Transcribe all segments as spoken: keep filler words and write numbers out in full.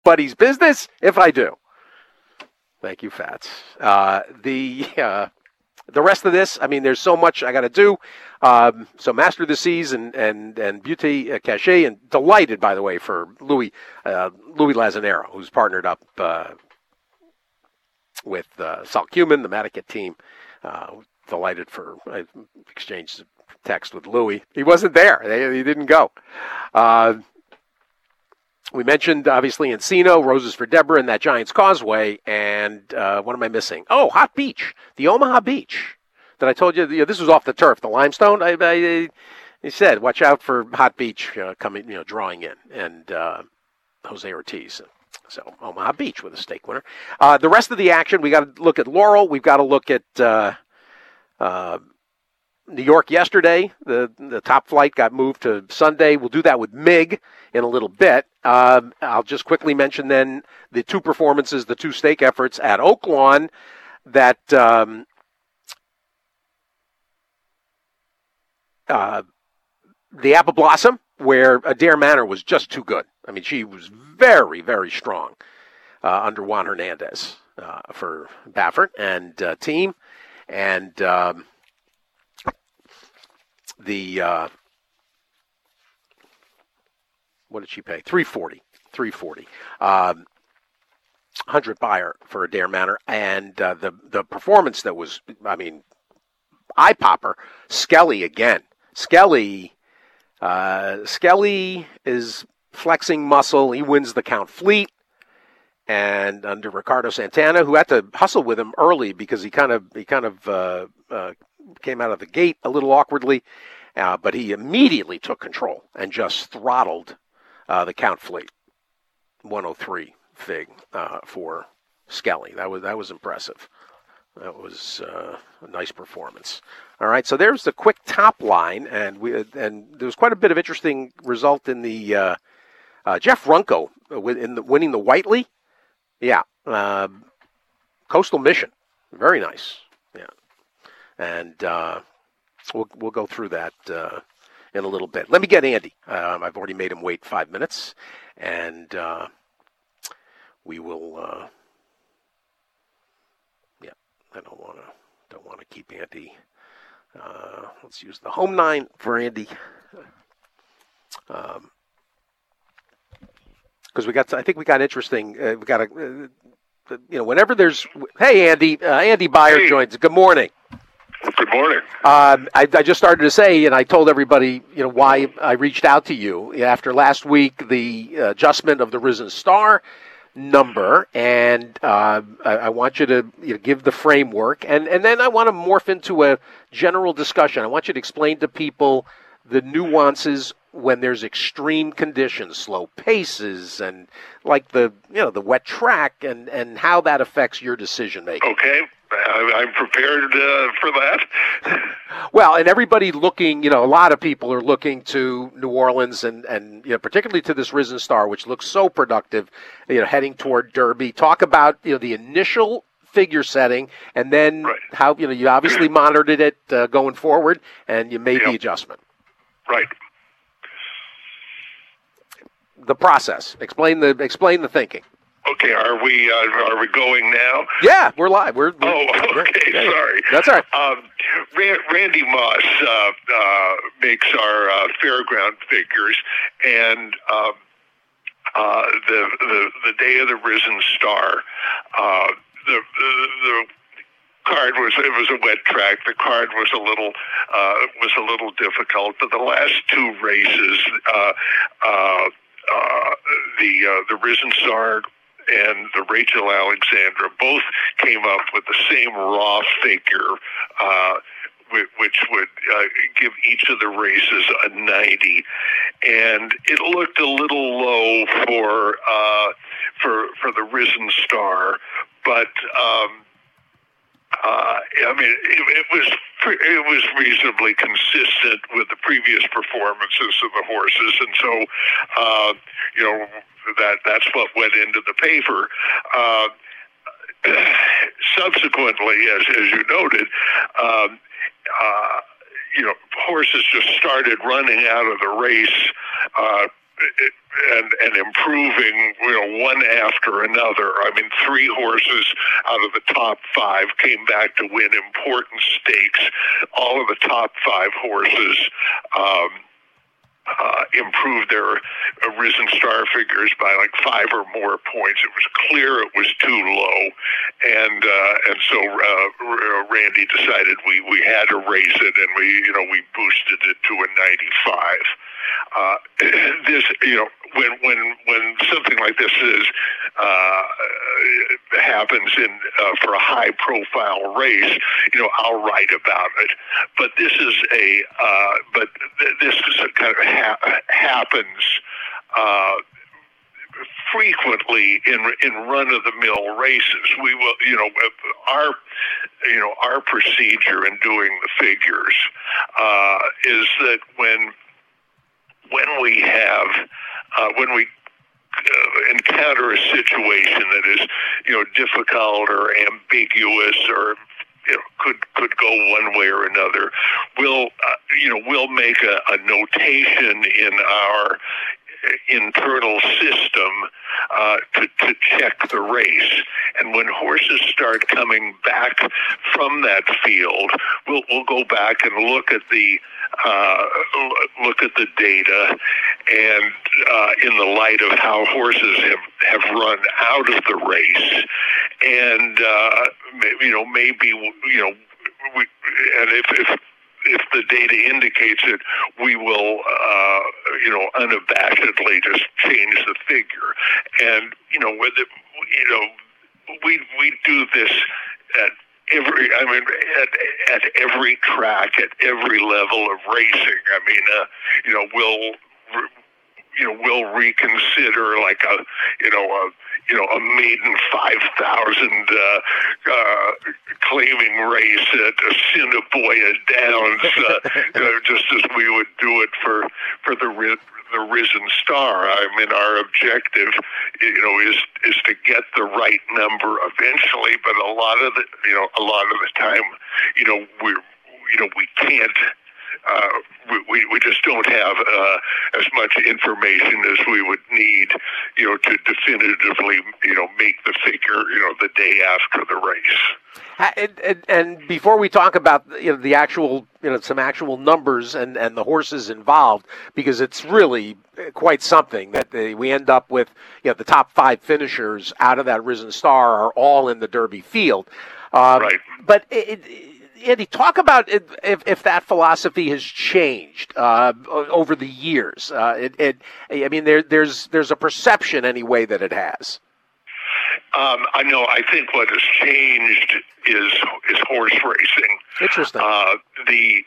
nobody's business if I do. Thank you, Fats. Uh, the uh, the rest of this, I mean, there's so much I got to do. Um, so Master of the Seas and and and Beauty uh, Cachet, and delighted, by the way, for Louis uh, Louis Lazanero, who's partnered up uh, with uh, Sal Cumin, the Maticat team. Uh, delighted for I exchanged text with Louis. He wasn't there. He didn't go. Uh, we mentioned, obviously, Encino, Roses for Deborah, and that Giants Causeway. And uh, what am I missing? Oh, Hot Beach, the Omaha Beach that I told you. you know, this was off the turf, the limestone. I, I, he said, watch out for Hot Beach uh, coming, you know, drawing in. And uh, Jose Ortiz. So Omaha Beach with a stake winner. Uh, the rest of the action, we got to look at Laurel. We've got to look at uh, uh, New York yesterday. The the top flight got moved to Sunday. We'll do that with M I G in a little bit. Uh, I'll just quickly mention then the two performances, the two stake efforts at Oaklawn that um, uh, the Apple Blossom, where Adair Manor was just too good. I mean, she was very, very strong uh, under Juan Hernandez uh, for Baffert and uh, team. And um, the, uh, what did she pay? three forty. three forty. Um, one hundred buyer for Adair Manor. And uh, the, the performance that was, I mean, eye-popper, Skelly again. Skelly, uh, Skelly is flexing muscle. He wins the Count Fleet. And under Ricardo Santana, who had to hustle with him early because he kind of he kind of uh, uh, came out of the gate a little awkwardly, uh, but he immediately took control and just throttled uh, the Count Fleet. one oh three fig uh, for Skelly. That was that was impressive. That was uh, a nice performance. All right, so there's the quick top line, and we and there was quite a bit of interesting result in the uh, uh, Jeff Runco in the, winning the Whiteley. Yeah, uh, Coastal Mission, very nice. Yeah, and uh, we'll we'll go through that uh, in a little bit. Let me get Andy. Um, I've already made him wait five minutes, and uh, we will. Uh, yeah, I don't want to don't want to keep Andy. Uh, let's use the home nine for Andy. Um, Because we got, to, I think we got interesting. Uh, we got a, uh, you know, whenever there's, hey Andy, uh, Andy Byer hey. joins. Good morning. Good morning. Um, I, I just started to say, and I told everybody, you know, why I reached out to you after last week, the adjustment of the Risen Star number, and uh, I, I want you to you know, give the framework, and and then I want to morph into a general discussion. I want you to explain to people the nuances when there's extreme conditions, slow paces, and like the you know the wet track, and, and how that affects your decision making. Okay, I'm prepared uh, for that. Well, and everybody looking, you know, a lot of people are looking to New Orleans, and and you know particularly to this Risen Star, which looks so productive, you know, heading toward Derby. Talk about you know the initial figure setting, and then right. how you know you obviously monitored it uh, going forward, and you made yep. the adjustment. Right. The process. Explain the explain the thinking. Okay, are we uh, are we going now? Yeah, we're live. We're, we're oh, okay. Yeah, yeah. Sorry. That's all right. Um, Randy Moss uh, uh, makes our uh, fairground figures, and um, uh, the the the day of the Risen Star, uh, the the. the card was it was a wet track. The card was a little uh, was a little difficult, but the last two races, uh, uh, uh, the uh, the Risen Star and the Rachel Alexandra both came up with the same raw figure, uh, which would uh, give each of the races a ninety, and it looked a little low for uh, for for the Risen Star, but. Um, Uh, I mean, it, it was it was reasonably consistent with the previous performances of the horses, and so uh, you know that that's what went into the paper. Uh, subsequently, as as you noted, um, uh, you know horses just started running out of the race. Uh, and and improving, you know, one after another. I mean, three horses out of the top five came back to win important stakes. All of the top five horses um, uh, improved their Risen Star figures by like five or more points. It was clear it was too low, and uh, and so uh, Randy decided we, we had to raise it, and we you know we boosted it to a ninety-five. Uh, this, you know, when when when something like this is uh, happens in uh, for a high-profile race, you know, I'll write about it. But this is a, uh, but th- this is a kind of ha- happens uh, frequently in in run-of-the-mill races. We will, you know, our you know our procedure in doing the figures uh, is that when when we have, uh, when we uh, encounter a situation that is, you know, difficult or ambiguous or, you know, could could go one way or another, we'll, uh, you know, we'll make a, a notation in our internal system uh, to, to check the race. And when horses start coming back from that field, we'll we'll go back and look at the uh, look at the data, and uh, in the light of how horses have, have run out of the race, and uh, you know maybe you know we, and if. if If the data indicates it, we will, uh, you know, unabashedly just change the figure. And you know, with it, you know, we we do this at every. I mean, at at every track, at every level of racing. I mean, uh, you know, we'll. You know, we'll reconsider like a, you know, a, you know, a maiden five thousand uh, uh, claiming race at Assiniboia Downs, uh, you know, just as we would do it for for the the Risen Star. I mean, our objective, you know, is is to get the right number eventually, but a lot of the, you know, a lot of the time, you know, we're, you know, we can't. Uh, we, we just don't have uh, as much information as we would need, you know, to definitively, you know, make the figure, you know, the day after the race. And, and, and before we talk about, you know, the actual, you know, some actual numbers and, and the horses involved, because it's really quite something that they, we end up with, you know, the top five finishers out of that Risen Star are all in the Derby field. Um, right. But it, it Andy, talk about it, if, if that philosophy has changed uh, over the years. Uh, it, it, I mean, there, there's there's a perception anyway that it has. Um, I know. I think what has changed is is horse racing. Interesting. Uh, the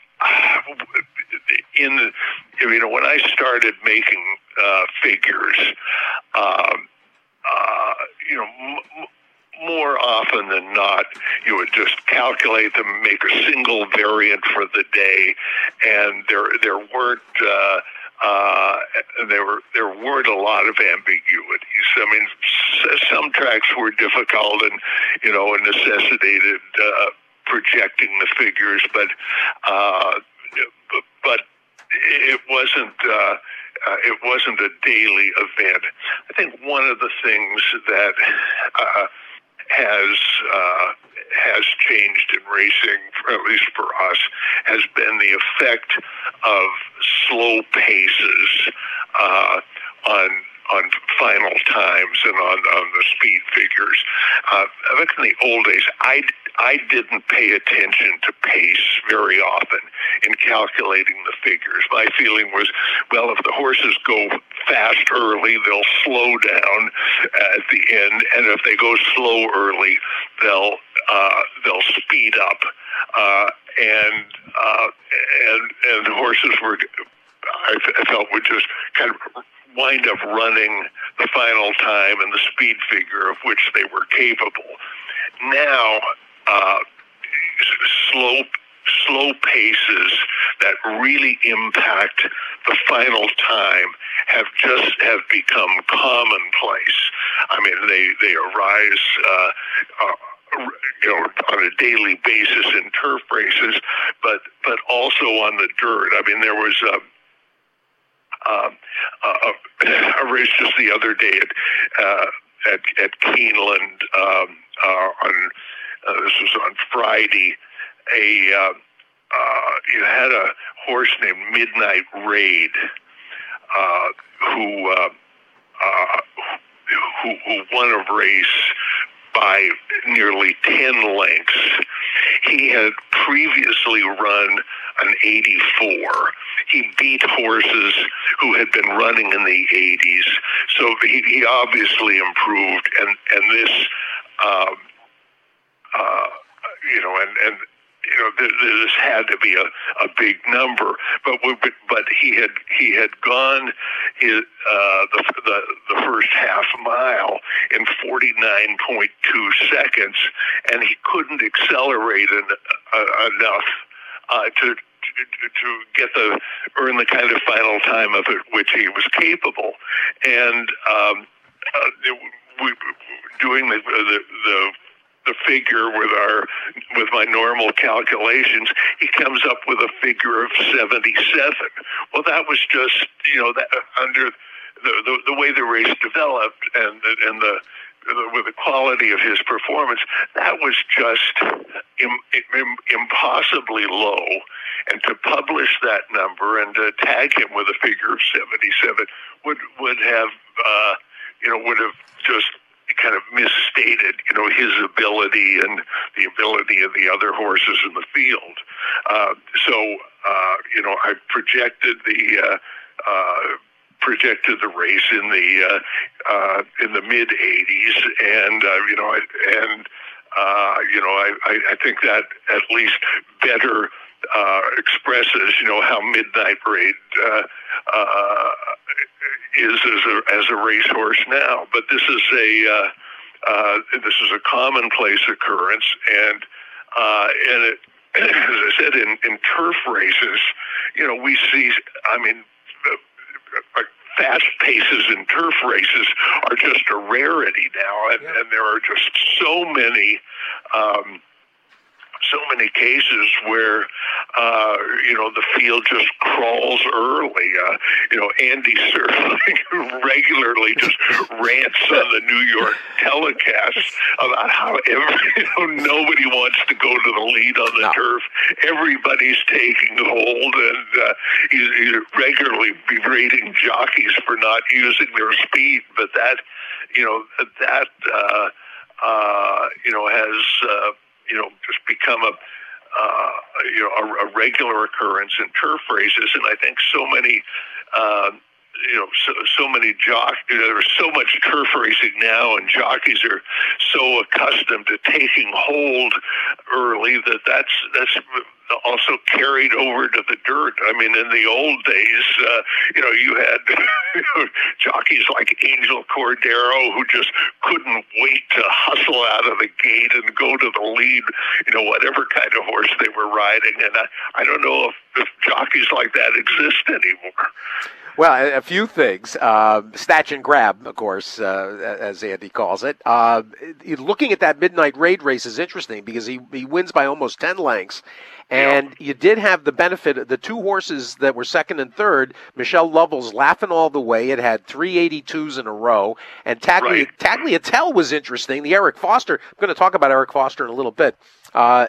in the, you know when I started making uh, figures, um, uh, you know. M- More often than not, you would just calculate them, make a single variant for the day, and there there weren't uh, uh, there were there weren't a lot of ambiguities. I mean, s- some tracks were difficult and you know and necessitated uh, projecting the figures, but uh, but it wasn't. Uh, Uh, it wasn't a daily event. I think one of the things that uh, has uh, has changed in racing, at least for us, has been the effect of slow paces uh, on on final times and on, on the speed figures. Uh, I think in the old days, I, I didn't pay attention to pace very often in calculating the figures. My feeling was, well, if the horses go fast early, they'll slow down at the end, and if they go slow early, they'll uh, they'll speed up. Uh, and uh, and and horses were, I felt, would just kind of wind up running the final time and the speed figure of which they were capable. Now, uh, slow slow paces that really impact the final time have just have become commonplace. I mean, they they arise uh, uh, you know on a daily basis in turf races, but but also on the dirt. I mean, there was a um, uh, a race just the other day at uh, at, at Keeneland um, uh, on uh, this was on Friday. A uh, uh, you had a horse named Midnight Raid uh, who, uh, uh, who who won a race by nearly ten lengths. He had previously run an eighty-four. He beat horses who had been running in the eighties, so he, he obviously improved. And and this, um, uh, you know, and and you know, th- this had to be a, a big number. But but but he had he had gone his uh, the, the the first half mile in forty-nine point two seconds, and he couldn't accelerate en- uh, enough uh, to. to get the earn the kind of final time of it which he was capable, and um, uh, we doing the, the the the figure with our with my normal calculations, he comes up with a figure of seventy-seven. Well, that was just you know that under the the, the way the race developed and and the with the quality of his performance, that was just im, im, impossibly low. And to publish that number and to tag him with a figure of seventy-seven would would have, uh, you know, would have just kind of misstated, you know, his ability and the ability of the other horses in the field. Uh, so, uh, you know, I projected the. Uh, uh, projected the race in the uh, uh, in the mid eighties, and uh, you know, I, and uh, you know, I, I, I think that at least better uh, expresses, you know, how Midnight Raid uh, uh, is as a as a racehorse now. But this is a uh, uh, this is a commonplace occurrence, and uh, and it, as I said, in, in turf races, you know, we see. I mean. Uh, fast paces in turf races are just a rarity now, and, yeah. and there are just so many, um, so many cases where, uh, you know, the field just crawls early. Uh, you know, Andy Serling regularly just rants on the New York telecasts about how every, you know, nobody wants to go to the lead on the no. turf. Everybody's taking hold, and uh, he's, he's regularly berating jockeys for not using their speed. But that, you know, that, uh, uh, you know, has... Uh, you know, just become a, uh, you know, a, a regular occurrence in turf races. And I think so many, uh, you know, so, so many jockeys, you know, there's so much turf racing now, and jockeys are so accustomed to taking hold early that that's, that's also carried over to the dirt. I mean, in the old days, uh, you know, you had jockeys like Angel Cordero who just couldn't wait to hustle out of the gate and go to the lead, you know, whatever kind of horse they were riding. And I, I don't know if, if jockeys like that exist anymore. Well, a few things. Uh, snatch and grab, of course, uh, as Andy calls it. Uh, looking at that Midnight Raid race is interesting because he, he wins by almost ten lengths. And yeah. you did have the benefit of the two horses that were second and third. Michelle Lovell's Laughing All the Way. It had three eighty-twos in a row. And Taglia, right. Tagliatelle was interesting. The Eric Foster, I'm going to talk about Eric Foster in a little bit. Uh,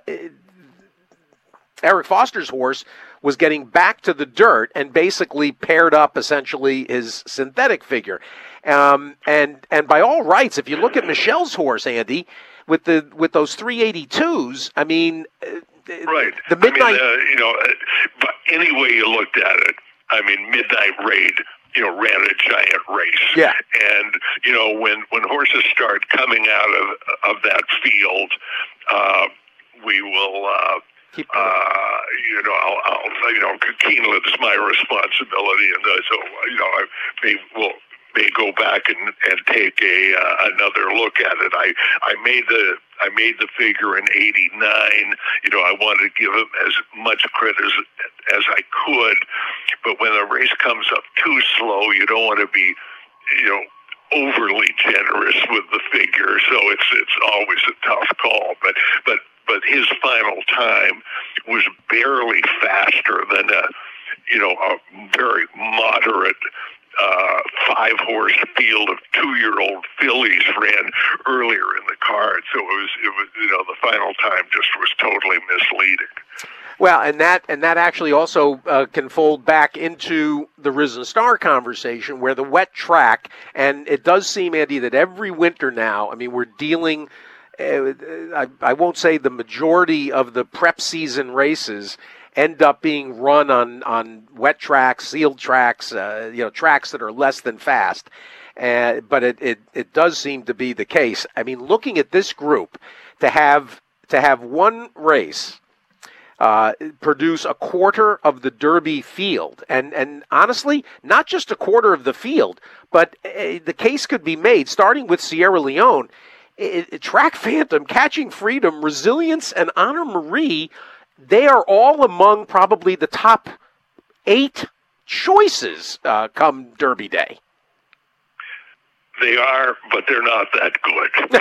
Eric Foster's horse was getting back to the dirt and basically paired up essentially his synthetic figure. Um, and and by all rights, if you look at Michelle's horse, Andy, with the with those three eighty-twos, I mean, right. The Midnight. I mean, uh, you know, uh, but any way you looked at it, I mean, Midnight Raid, you know, ran a giant race. Yeah. And you know, when when horses start coming out of of that field, uh, we will. Uh, Keep uh, you know, I'll, I'll, you know, Keeneland is my responsibility, and uh, so you know, I may will may go back and, and take a uh, another look at it. I, I made the I made the figure in eighty-nine. You know, I wanted to give him as much credit as as I could, but when the race comes up too slow, you don't want to be, you know, overly generous with the figure. So it's it's always a tough call, but but. But his final time was barely faster than a, you know, a very moderate earlier in the card. So it was, it was, you know, the final time just was totally misleading. Well, and that and that actually also uh, can fold back into the Risen Star conversation, where the wet track, and it does seem, Andy, that every winter now, I mean, we're dealing, uh, I, I won't say the majority of the prep season races end up being run on, on wet tracks, sealed tracks, uh, you know, tracks that are less than fast. Uh, but it, it, it does seem to be the case. I mean, looking at this group, to have to have one race Uh, produce a quarter of the Derby field. And and honestly, not just a quarter of the field, but uh, the case could be made, starting with Sierra Leone, it, it, Track Phantom, Catching Freedom, Resilience, and Honor Marie, they are all among probably the top eight choices uh, come Derby Day. They are, but they're not that good. uh,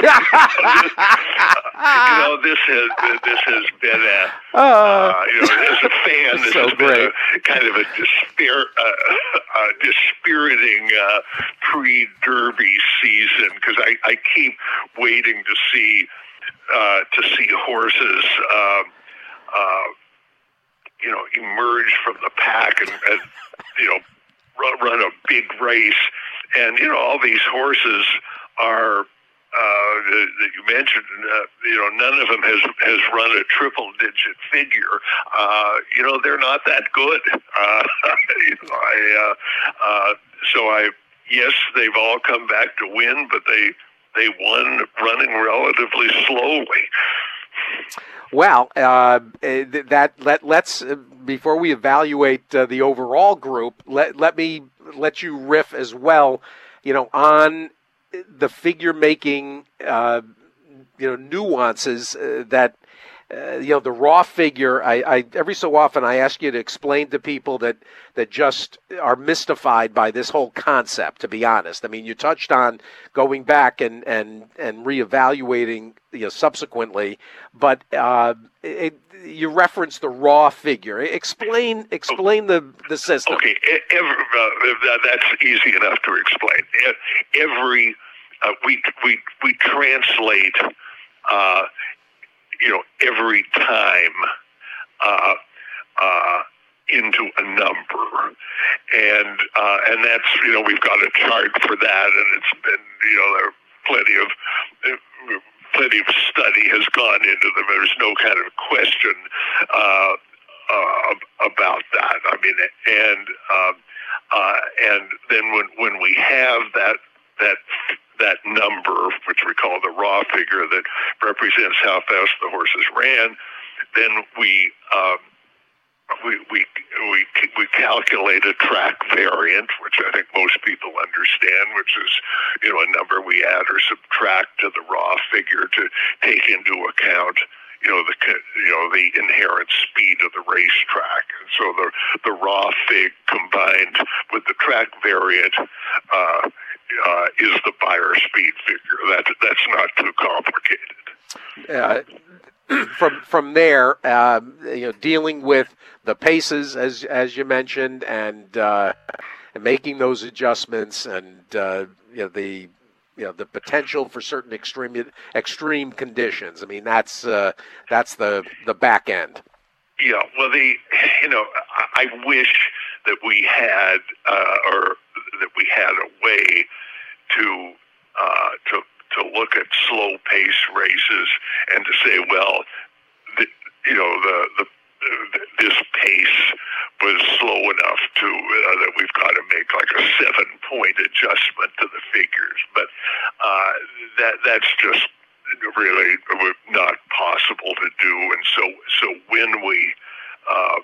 you know, this has this has been a uh, you know, as a fan, this so has great. been a kind of a despair, uh, uh, dispiriting uh, pre-Derby season, because I, I keep waiting to see uh, to see horses, uh, uh, you know, emerge from the pack and, and you know, run, run a big race. And, you know, all these horses are, uh, that you mentioned, uh, you know, none of them has has run a triple-digit figure. Uh, you know, they're not that good. Uh, you know, I, uh, uh, so I, yes, they've all come back to win, but they they won running relatively slowly. Well, uh, that let let's uh, before we evaluate uh, the overall group, let let me let you riff as well, you know, on the figure making, uh, you know, nuances uh, that. Uh, you know, the raw figure, I, I every so often I ask you to explain to people that, that just are mystified by this whole concept, to be honest. I mean, you touched on going back and, and, and reevaluating, you know, subsequently, but uh, it, you referenced the raw figure. Explain explain the, the system. Okay, every, uh, that's easy enough to explain. Every, uh, we, we, we translate uh, you know, every time uh, uh, into a number, and uh, and that's, you know, we've got a chart for that, and it's been, you know, there are plenty of uh, plenty of study has gone into them. There's no kind of question uh, uh, about that. I mean, and uh, uh, and then when when we have that that. that number, which we call the raw figure, that represents how fast the horses ran, then we um, we we we we calculate a track variant, which I think most people understand, which is, you know, a number we add or subtract to the raw figure to take into account, you know, the you know the inherent speed of the racetrack. And so the the raw fig combined with the track variant uh, uh, is the Beyer speed figure. That that's not too complicated. Uh, from from there, uh, you know, dealing with the paces as as you mentioned, and uh, and making those adjustments, and uh, you know the. You know, the potential for certain extreme extreme conditions. I mean, that's uh, that's the the back end. Yeah, well, the you know, I, I wish that we had uh, or that we had a way to uh, to to look at slow pace races and to say, well, the, you know, the the this pace was slow enough to uh, that we've got to make like a seven-point adjustment to the figures, but uh, that that's just really not possible to do. And so, so when we, um,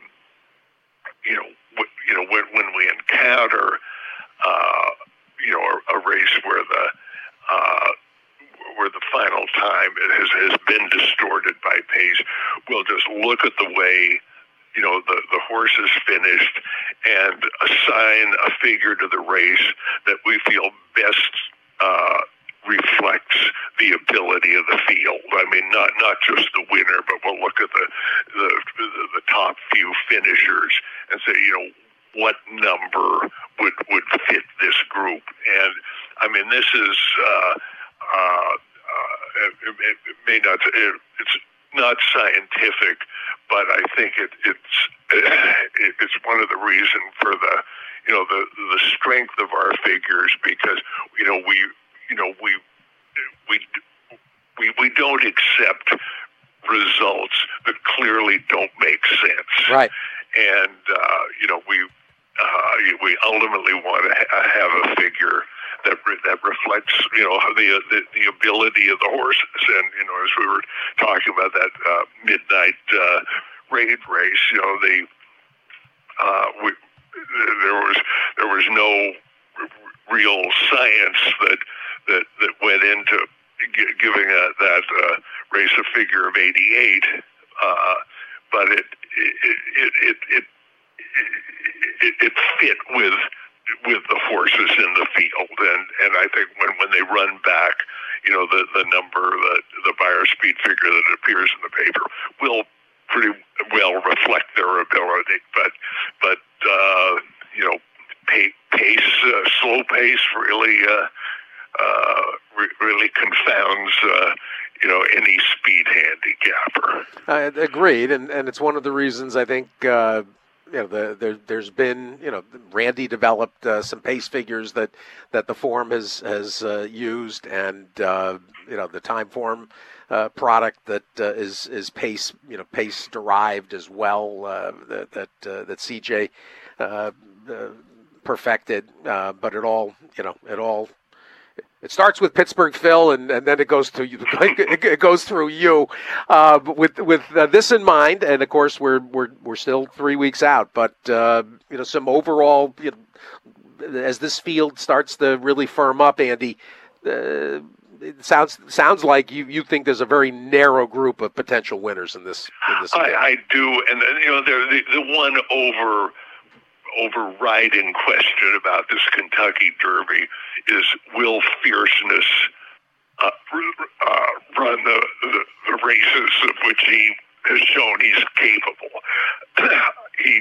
you know, w- you know, when when we encounter, uh, you know, a, a race where the uh, where the final time has has been distorted by pace, we'll just look at the way, you know, the, the horse is finished and assign a figure to the race that we feel best uh, reflects the ability of the field. I mean, not not just the winner, but we'll look at the the, the, the top few finishers and say, you know, what number would, would fit this group. And, I mean, this is... Uh, uh, it, it may not, it, it's not scientific, but I think it, it's it, it's one of the reasons for the, you know, the the strength of our figures, because you know we you know we we we we don't accept results that clearly don't make sense. Right. And uh, you know we uh, we ultimately want to ha- have a figure that re- that reflects, you know, the, the the ability of the horses. And you know, as we were talking about that uh, midnight uh, raid race, you know, the uh, we, there was there was no r- real science that that that went into g- giving a, that uh, race a figure of eighty-eight, uh, but it it it it, it It, it fit with with the horses in the field, and, and I think when, when they run back, you know, the, the number, the the Beyer speed figure that appears in the paper will pretty well reflect their ability. But but uh, you know, pace, pace uh, slow pace really uh, uh, re- really confounds uh, you know, any speed handicapper. Uh, agreed, and and it's one of the reasons I think. Uh, You know, the, there, there's been, you know, Randy developed uh, some pace figures that, that the form has has uh, used, and uh, you know, the Time Form uh, product that uh, is is pace, you know, pace derived as well. Uh, that that uh, that C J uh, uh, perfected, uh, but it all, you know, it all. It starts with Pittsburgh Phil, and, and then it goes to you. It goes through you. Uh, with with uh, this in mind, and of course we're we're we're still three weeks out. But uh, you know, some overall, you know, as this field starts to really firm up, Andy, uh, it sounds sounds like you, you think there's a very narrow group of potential winners in this. In this I, I do, and you know, the the one over. overriding question about this Kentucky Derby is, will Fierceness uh, uh, run the, the, the races of which he has shown he's capable? he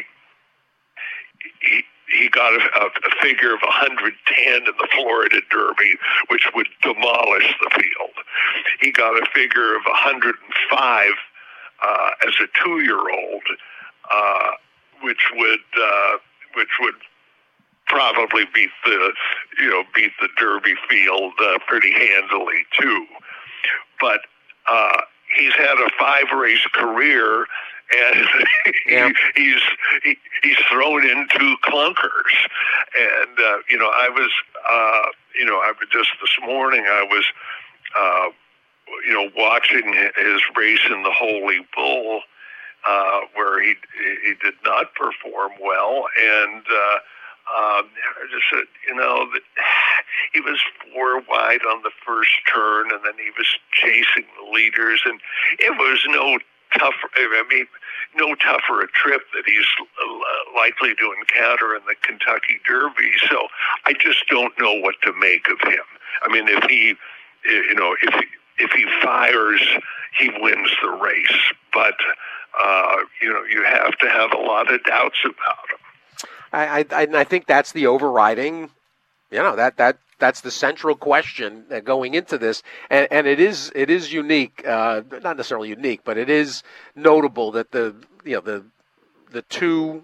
he he got a, a figure of one hundred ten in the Florida Derby, which would demolish the field. He got a figure of one hundred five uh, as a two-year-old, uh, which would uh, which would probably beat the, you know, beat the Derby field uh, pretty handily too. But uh, he's had a five-race career, and yeah. he, he's he, he's thrown into clunkers. And uh, you know, I was, uh, you know, I was just this morning. I was, uh, you know, watching his race in the Holy Bull, Uh, where he he did not perform well, and uh, um, I just said, you know, that he was four wide on the first turn, and then he was chasing the leaders, and it was no tougher. I mean, no tougher a trip that he's likely to encounter in the Kentucky Derby. So I just don't know what to make of him. I mean, if he, you know, if if he fires, he wins the race, but. Uh, you know, you have to have a lot of doubts about him. I, I, I think that's the overriding, you know, that, that that's the central question going into this, and, and it is it is unique, uh, not necessarily unique, but it is notable that the you know the the two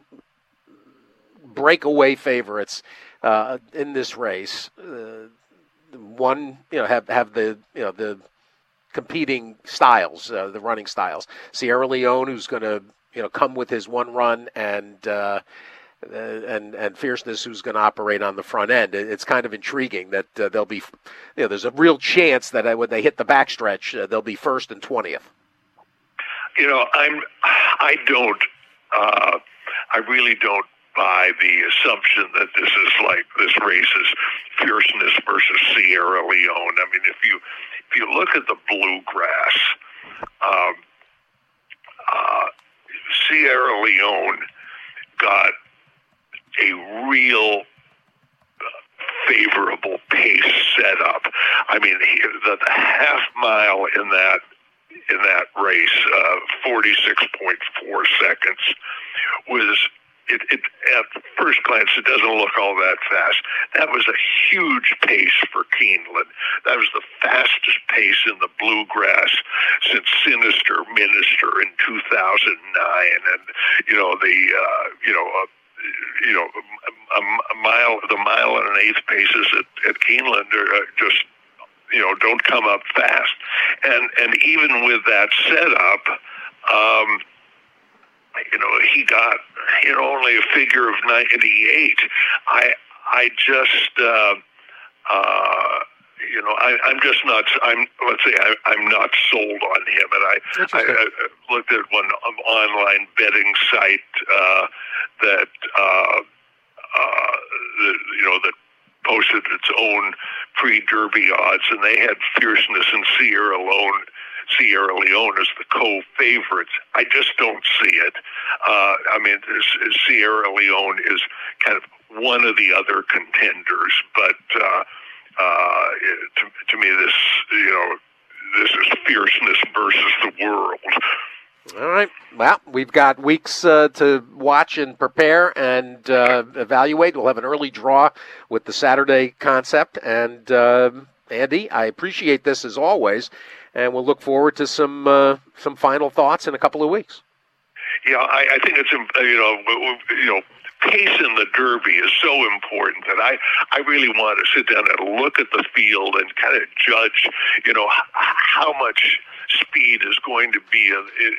breakaway favorites uh, in this race, uh, one you know have have the you know the competing styles, uh, the running styles. Sierra Leone, who's going to, you know, come with his one run, and uh, and and Fierceness, who's going to operate on the front end. It's kind of intriguing that uh, they'll be, you know, there's a real chance that uh, when they hit the backstretch, uh, they'll be first and twentieth. You know, I'm, I don't, uh, I really don't buy the assumption that this is like this race is Fierceness versus Sierra Leone. I mean, if you if you look at the bluegrass, um, uh, Sierra Leone got a real favorable pace set up. I mean, he, the, the half mile in that in that race, uh, forty-six point four seconds, was it, it at first glance it doesn't look all that fast. That was a huge pace for Keeneland. That was the fastest pace in the Bluegrass since Sinister Minister in two thousand nine, and you know the uh, you know. Uh, You know, a, a mile, the mile and an eighth paces at, at Keeneland are uh, just, you know, don't come up fast. And and even with that setup, um, you know, he got, you know, only a figure of ninety-eight. I I just, uh, uh, you know, I, I'm just not. I'm let's say I, I'm not sold on him. And I, I, I looked at one online betting site uh, that uh, uh, the, you know that posted its own pre-Derby odds, and they had Fierceness and Sierra Leone, Sierra Leone as the co-favorites. I just don't see it. Uh, I mean, this, Sierra Leone is kind of one of the other contenders, but. Uh, Uh, to, to me, this, you know, this is Fierceness versus the world. All right. Well, we've got weeks uh, to watch and prepare and uh, evaluate. We'll have an early draw with the Saturday concept. And, uh, Andy, I appreciate this as always, and we'll look forward to some uh, some final thoughts in a couple of weeks. Yeah, I, I think it's, you know, you know, pace in the Derby is so important that I, I really want to sit down and look at the field and kind of judge, you know, how much speed is going to be,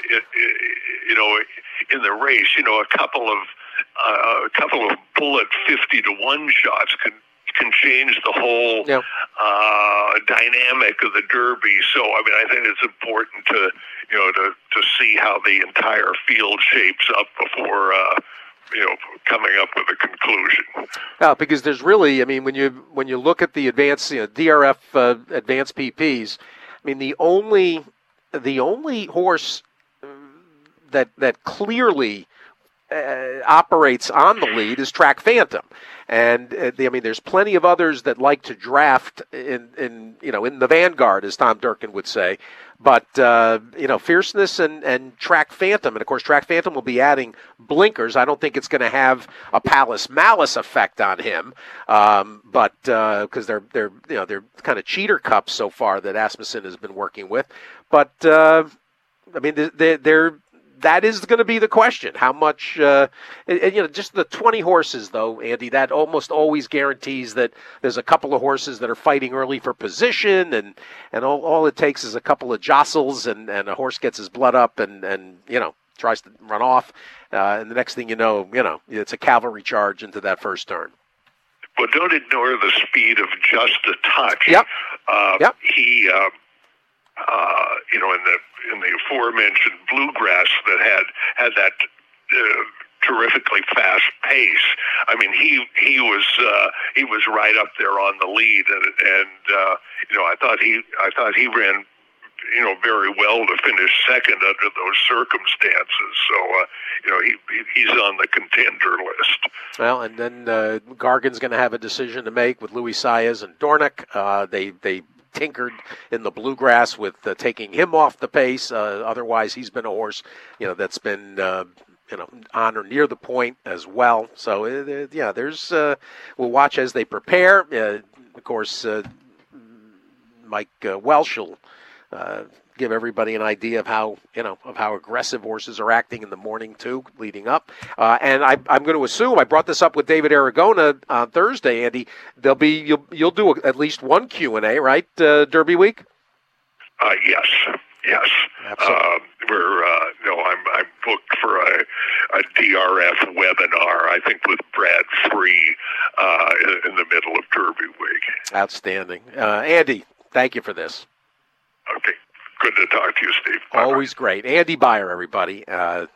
you know, in the race. You know, a couple of uh, a couple of bullet fifty to one shots can can change the whole yep. uh, dynamic of the Derby. So, I mean, I think it's important to, you know, to to see how the entire field shapes up before. Uh, you know, coming up with a conclusion. Oh, because there's really, I mean, when you when you look at the advanced, you know, D R F uh, advanced P Ps, I mean, the only the only horse that that clearly uh, operates on the lead is Track Phantom, and uh, the, I mean, there's plenty of others that like to draft in in you know in the vanguard, as Tom Durkin would say. But, uh, you know, Fierceness and, and Track Phantom, and of course Track Phantom will be adding blinkers. I don't think it's going to have a Palace Malice effect on him, um, but because uh, they're they're you know they're kind of cheater cups so far that Asmussen has been working with. But uh, I mean, they're, they're that is going to be the question. How much, uh, and, and, you know, just the twenty horses, though, Andy, that almost always guarantees that there's a couple of horses that are fighting early for position, and, and all, all it takes is a couple of jostles, and, and a horse gets his blood up and, and you know, tries to run off. Uh, and the next thing you know, you know, it's a cavalry charge into that first turn. But don't ignore the speed of Just a Touch. Yep. Uh, yep. He... Uh, Uh, you know, in the in the aforementioned Bluegrass that had had that uh, terrifically fast pace. I mean, he he was uh, he was right up there on the lead, and and uh, you know, I thought he I thought he ran, you know, very well to finish second under those circumstances. So uh, you know, he he's on the contender list. Well, and then uh, Gargan's going to have a decision to make with Luis Saez and Dornoch. Uh, they they. tinkered in the Bluegrass with uh, taking him off the pace. Uh, otherwise, he's been a horse, you know, that's been, uh, you know, on or near the point as well. So, uh, yeah, there's, uh, we'll watch as they prepare. Uh, of course, uh, Mike uh, Welsh will uh, give everybody an idea of how, you know, of how aggressive horses are acting in the morning, too, leading up. Uh, and I, I'm going to assume, I brought this up with David Aragona on Thursday, Andy, there'll be, you'll, you'll do a, at least one Q and A, right, uh, Derby Week? Uh, yes, yes. Uh, we're, uh, no, I'm, I'm booked for a, a D R F webinar, I think with Brad Free, uh, in, in the middle of Derby Week. Outstanding. Uh, Andy, thank you for this. Okay. Good to talk to you, Steve. Bye-bye. Always great. Andy Beyer, everybody. Uh,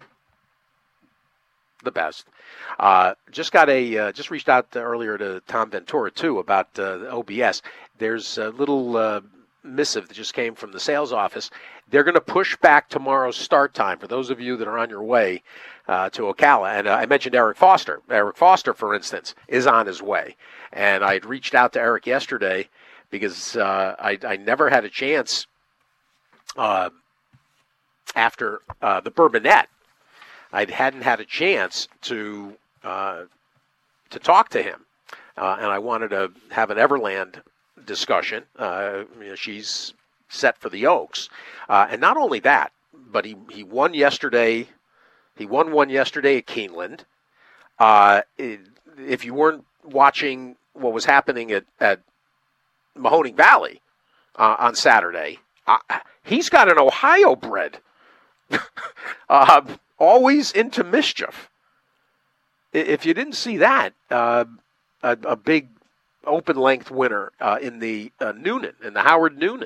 the best. Uh, just got a, uh, just reached out earlier to Tom Ventura, too, about uh, the O B S. There's a little uh, missive that just came from the sales office. They're going to push back tomorrow's start time for those of you that are on your way uh, to Ocala. And uh, I mentioned Eric Foster. Eric Foster, for instance, is on his way. And I had reached out to Eric yesterday because uh, I, I never had a chance Uh, after uh, the Bourbonette I hadn't had a chance to uh, to talk to him, uh, and I wanted to have an Everland discussion. Uh, you know, she's set for the Oaks, uh, and not only that, but he, he won yesterday. He won one yesterday at Keeneland. Uh, it, if you weren't watching what was happening at, at Mahoning Valley uh, on Saturday, uh, he's got an Ohio bred, uh, always into mischief. If you didn't see that, uh, a, a big open length winner uh, in the uh, Noonan, in the Howard Noonan.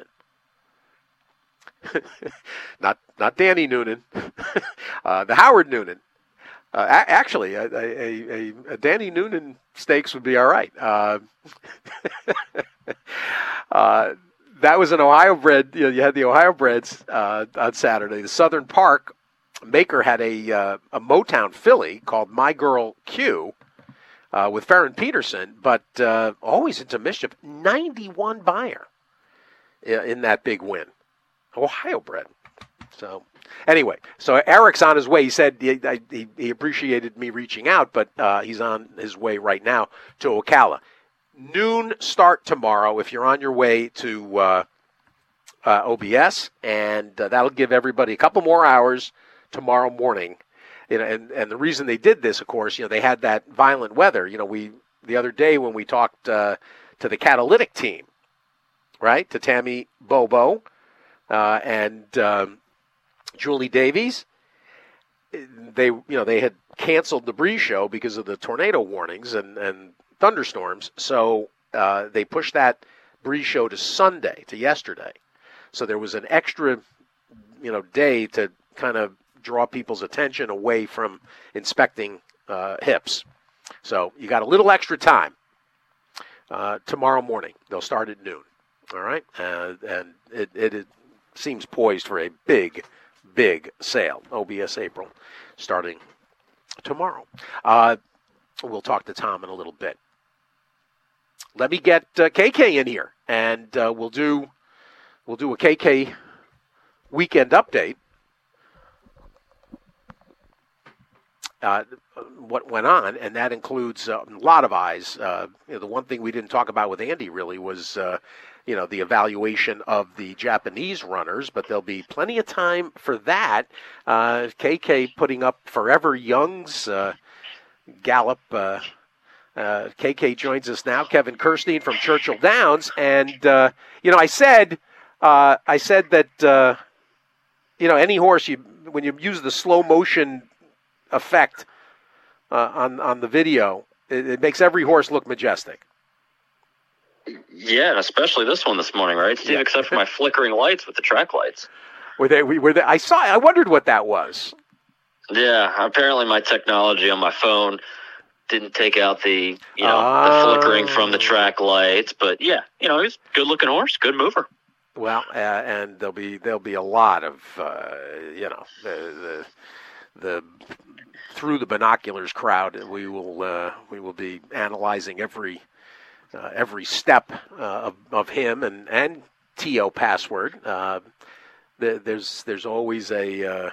not not Danny Noonan, uh, the Howard Noonan. Uh, a- actually, a, a, a, a Danny Noonan stakes would be all right. Uh, uh, that was an Ohio bred. You know, you had the Ohio breds uh, on Saturday. The Southern Park maker had a uh, a Motown filly called My Girl Q uh, with Farron Peterson, but uh, always into mischief. ninety-one buyer in that big win. Ohio bred. So anyway, so Eric's on his way. He said he, he, he appreciated me reaching out, but uh, he's on his way right now to Ocala. Noon start tomorrow if you're on your way to uh, uh, O B S, and uh, that'll give everybody a couple more hours tomorrow morning. You know, and, and the reason they did this, of course, you know, they had that violent weather. You know, we the other day when we talked uh, to the Catalytic team, right, to Tammy Bobo, Uh, and um, Julie Davies, they you know they had canceled the Breeze show because of the tornado warnings and, and thunderstorms. So uh, they pushed that Breeze show to Sunday, to yesterday. So there was an extra you know day to kind of draw people's attention away from inspecting uh, hips. So you got a little extra time uh, tomorrow morning. They'll start at noon. All right, uh, and it it. it seems poised for a big, big sale. O B S April starting tomorrow. Uh, we'll talk to Tom in a little bit. Let me get uh, K K in here, and uh, we'll do we'll do a K K weekend update. Uh, what went on, and that includes uh, a lot of eyes. Uh, you know, the one thing we didn't talk about with Andy really was uh, you know, the evaluation of the Japanese runners, but there'll be plenty of time for that. Uh, K K putting up Forever Young's uh, gallop. Uh, uh, K K joins us now. Kevin Kirstein from Churchill Downs, and uh, you know, I said, uh, I said that uh, you know, any horse you when you use the slow motion effect uh, on on the video, it, it makes every horse look majestic. Yeah, and especially this one this morning, right, Steve? Yeah. Except for my flickering lights with the track lights. Were they? Were they? I saw. I wondered what that was. Yeah, apparently my technology on my phone didn't take out the you know oh. the flickering from the track lights. But yeah, you know, he's a good-looking horse, good mover. Well, uh, and there'll be there'll be a lot of uh, you know the the the through the binoculars crowd. We will uh, we will be analyzing every. Uh, every step uh, of, of him and, and T O Password. Uh, the, there's there's always a uh,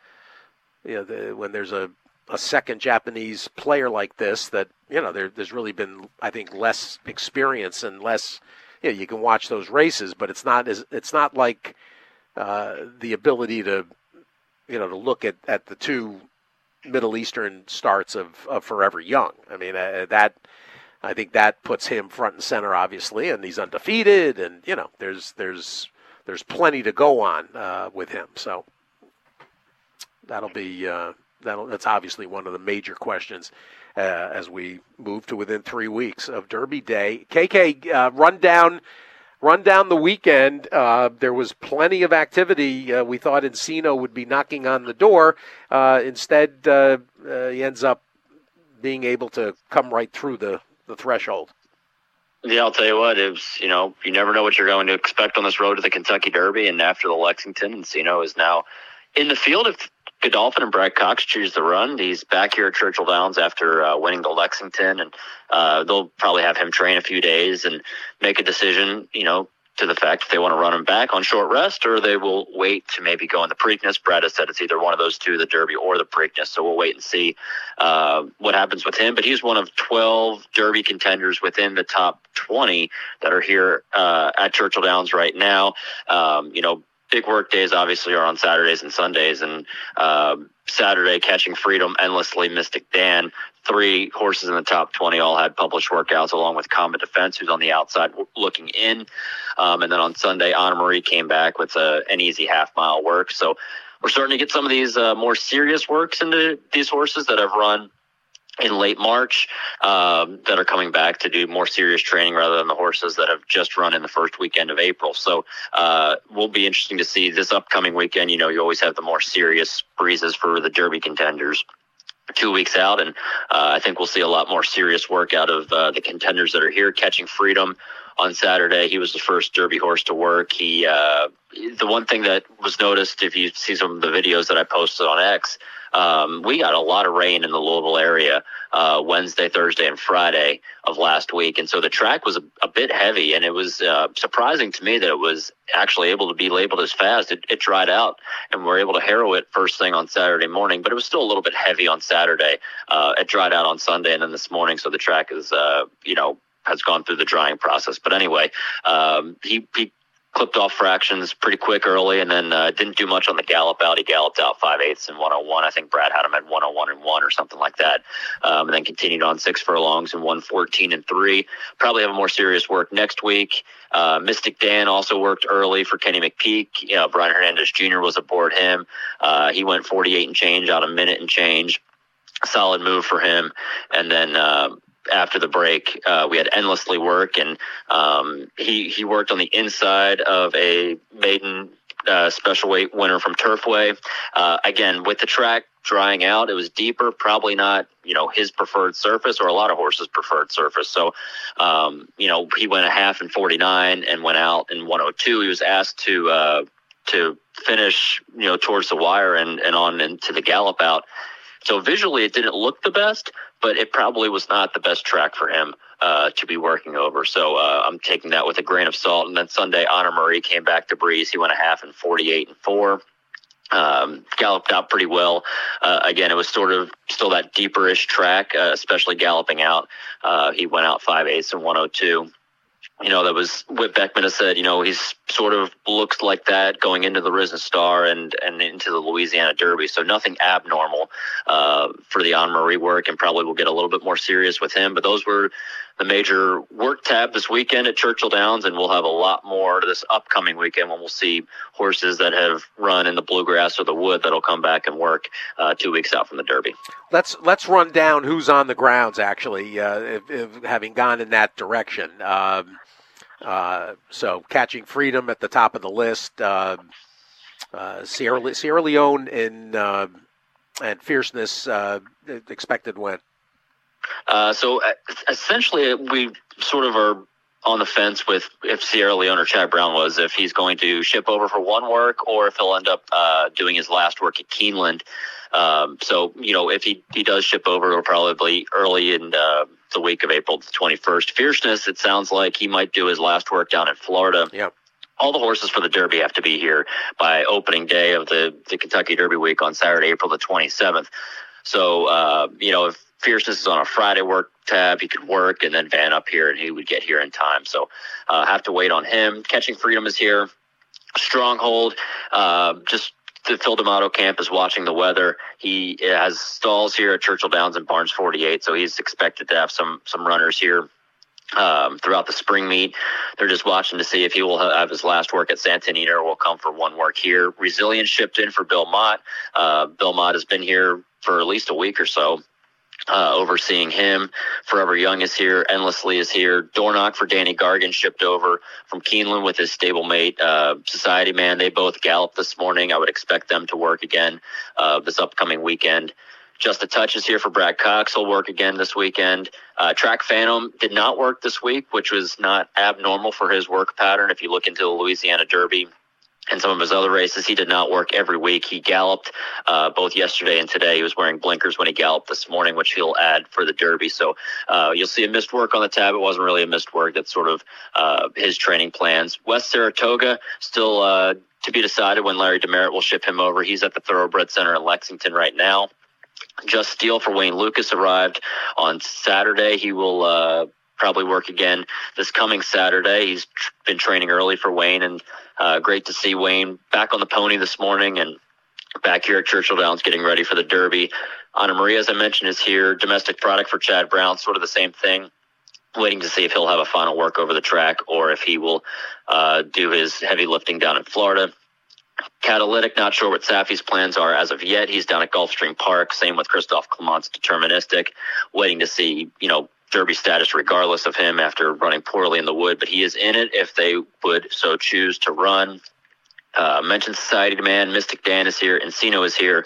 you know the, when there's a, a second Japanese player like this that you know there, there's really been I think less experience and less you know, you can watch those races, but it's not as it's not like uh, the ability to you know to look at, at the two Middle Eastern starts of, of Forever Young. I mean uh, that. I think that puts him front and center, obviously, and he's undefeated, and you know, there's there's there's plenty to go on uh, with him. So that'll be uh, that'll that's obviously one of the major questions uh, as we move to within three weeks of Derby Day. K K, uh, run down run down the weekend. Uh, there was plenty of activity. Uh, we thought Encino would be knocking on the door. Uh, instead, uh, uh, he ends up being able to come right through the. the threshold. Yeah, I'll tell you what, it was, you know, you never know what you're going to expect on this road to the Kentucky Derby, and after the Lexington, Encino is now in the field. If Godolphin and Brad Cox choose the run, he's back here at Churchill Downs after uh, winning the Lexington, and uh, they'll probably have him train a few days and make a decision, you know, to the fact if they want to run him back on short rest or they will wait to maybe go in the Preakness. Brad has said it's either one of those two, the Derby or the Preakness. So we'll wait and see uh, what happens with him. But he's one of twelve Derby contenders within the top twenty that are here uh, at Churchill Downs right now. Um, you know, big work days obviously are on Saturdays and Sundays, and uh, Saturday, Catching Freedom, Endlessly, Mystic Dan, three horses in the top twenty all had published workouts, along with Combat Defense, who's on the outside looking in. Um, and then on Sunday, Anna Marie came back with a, an easy half-mile work. So we're starting to get some of these uh, more serious works into these horses that have run in late March um, that are coming back to do more serious training rather than the horses that have just run in the first weekend of April. So uh, will be interesting to see this upcoming weekend. You know, you always have the more serious breezes for the Derby contenders two weeks out, and uh, I think we'll see a lot more serious work out of uh, the contenders that are here. Catching Freedom on Saturday, he was the first Derby horse to work. He uh, the one thing that was noticed, if you see some of the videos that I posted on X, um, we got a lot of rain in the Louisville area uh, Wednesday, Thursday, and Friday of last week, and so the track was a, a bit heavy, and it was uh, surprising to me that it was actually able to be labeled as fast. It, it dried out, and we were able to harrow it first thing on Saturday morning, but it was still a little bit heavy on Saturday. Uh, it dried out on Sunday, and then this morning, so the track is, uh, you know, has gone through the drying process. But anyway, um, he, he clipped off fractions pretty quick early, and then uh, didn't do much on the gallop out. He galloped out five-eighths and one oh one. I think Brad had him at one oh one and one or something like that. Um, and then continued on six furlongs and one fourteen and three. Probably have a more serious work next week. Uh, Mystic Dan also worked early for Kenny McPeak. You know, Brian Hernandez Junior was aboard him. Uh, he went forty-eight and change out a minute and change. Solid move for him. And then, uh, after the break, uh, we had Endlessly work, and um, he he worked on the inside of a maiden uh, special weight winner from Turfway. Uh, again, with the track drying out, it was deeper, probably not, you know, his preferred surface or a lot of horses' preferred surface. So, um, you know, he went a half in forty-nine and went out in one oh two. He was asked to uh, to finish, you know, towards the wire and, and on into the gallop out. So visually, it didn't look the best, but it probably was not the best track for him uh, to be working over. So uh, I'm taking that with a grain of salt. And then Sunday, Anna Marie came back to breeze. He went a half in forty-eight and four. Um, galloped out pretty well. Uh, again, it was sort of still that deeper-ish track, uh, especially galloping out. Uh, he went out five-eighths and one oh two. You know, that was what Beckman has said. You know, he's sort of looks like that going into the Risen Star and, and into the Louisiana Derby. So nothing abnormal uh, for the Anna Marie work, and probably we'll get a little bit more serious with him. But those were the major work tab this weekend at Churchill Downs, and we'll have a lot more this upcoming weekend when we'll see horses that have run in the bluegrass or the wood that'll come back and work uh, two weeks out from the Derby. Let's let's run down who's on the grounds, actually, uh, if, if having gone in that direction. Um, uh, so Catching Freedom at the top of the list. Uh, uh, Sierra, Le- Sierra Leone in, uh, and Fierceness uh, expected when? Uh, so uh, essentially, we sort of are on the fence with if Sierra Leone or Chad Brown was, if he's going to ship over for one work or if he'll end up uh, doing his last work at Keeneland. Um, so, you know, if he, he does ship over, it'll probably be early in uh, the week of April the twenty-first. Fierceness, it sounds like he might do his last work down in Florida. Yeah. All the horses for the Derby have to be here by opening day of the, the Kentucky Derby week on Saturday, April the twenty-seventh. So, uh, you know, if Fierceness is on a Friday work tab, he could work and then van up here and he would get here in time. So uh, have to wait on him. Catching Freedom is here. Stronghold, uh, just the Phil D'Amato camp is watching the weather. He has stalls here at Churchill Downs and Barnes forty-eight, so he's expected to have some some runners here um, throughout the spring meet. They're just watching to see if he will have his last work at Santa Anita or will come for one work here. Resilience shipped in for Bill Mott. Uh, Bill Mott has been here for at least a week or so. Uh, overseeing him. Forever Young is here. Endlessly is here. Dornoch for Danny Gargan shipped over from Keeneland with his stablemate uh, Society Man. They both galloped this morning. I would expect them to work again uh, this upcoming weekend. Just a Touch is here for Brad Cox. He'll work again this weekend. Uh, Track Phantom did not work this week, which was not abnormal for his work pattern. If you look into the Louisiana Derby, and some of his other races. He did not work every week. He galloped uh, both yesterday and today. He was wearing blinkers when he galloped this morning, which he'll add for the Derby. So uh, you'll see a missed work on the tab. It wasn't really a missed work. That's sort of uh, his training plans. West Saratoga still uh, to be decided when Larry Demerit will ship him over. He's at the Thoroughbred Center in Lexington right now. Just Steel for Wayne Lucas arrived on Saturday. He will uh, probably work again this coming Saturday. He's tr- been training early for Wayne, and uh, great to see Wayne back on the pony this morning and back here at Churchill Downs getting ready for the Derby. Anna Maria, as I mentioned, is here. Domestic product for Chad Brown, sort of the same thing. Waiting to see if he'll have a final work over the track or if he will uh, do his heavy lifting down in Florida. Catalytic, not sure what Safi's plans are as of yet. He's down at Gulfstream Park. Same with Christophe Clement's Deterministic. Waiting to see, you know, Derby status regardless of him after running poorly in the Wood, but he is in it if they would so choose to run. Uh, mentioned Society Demand. Mystic Dan is here. Encino is here.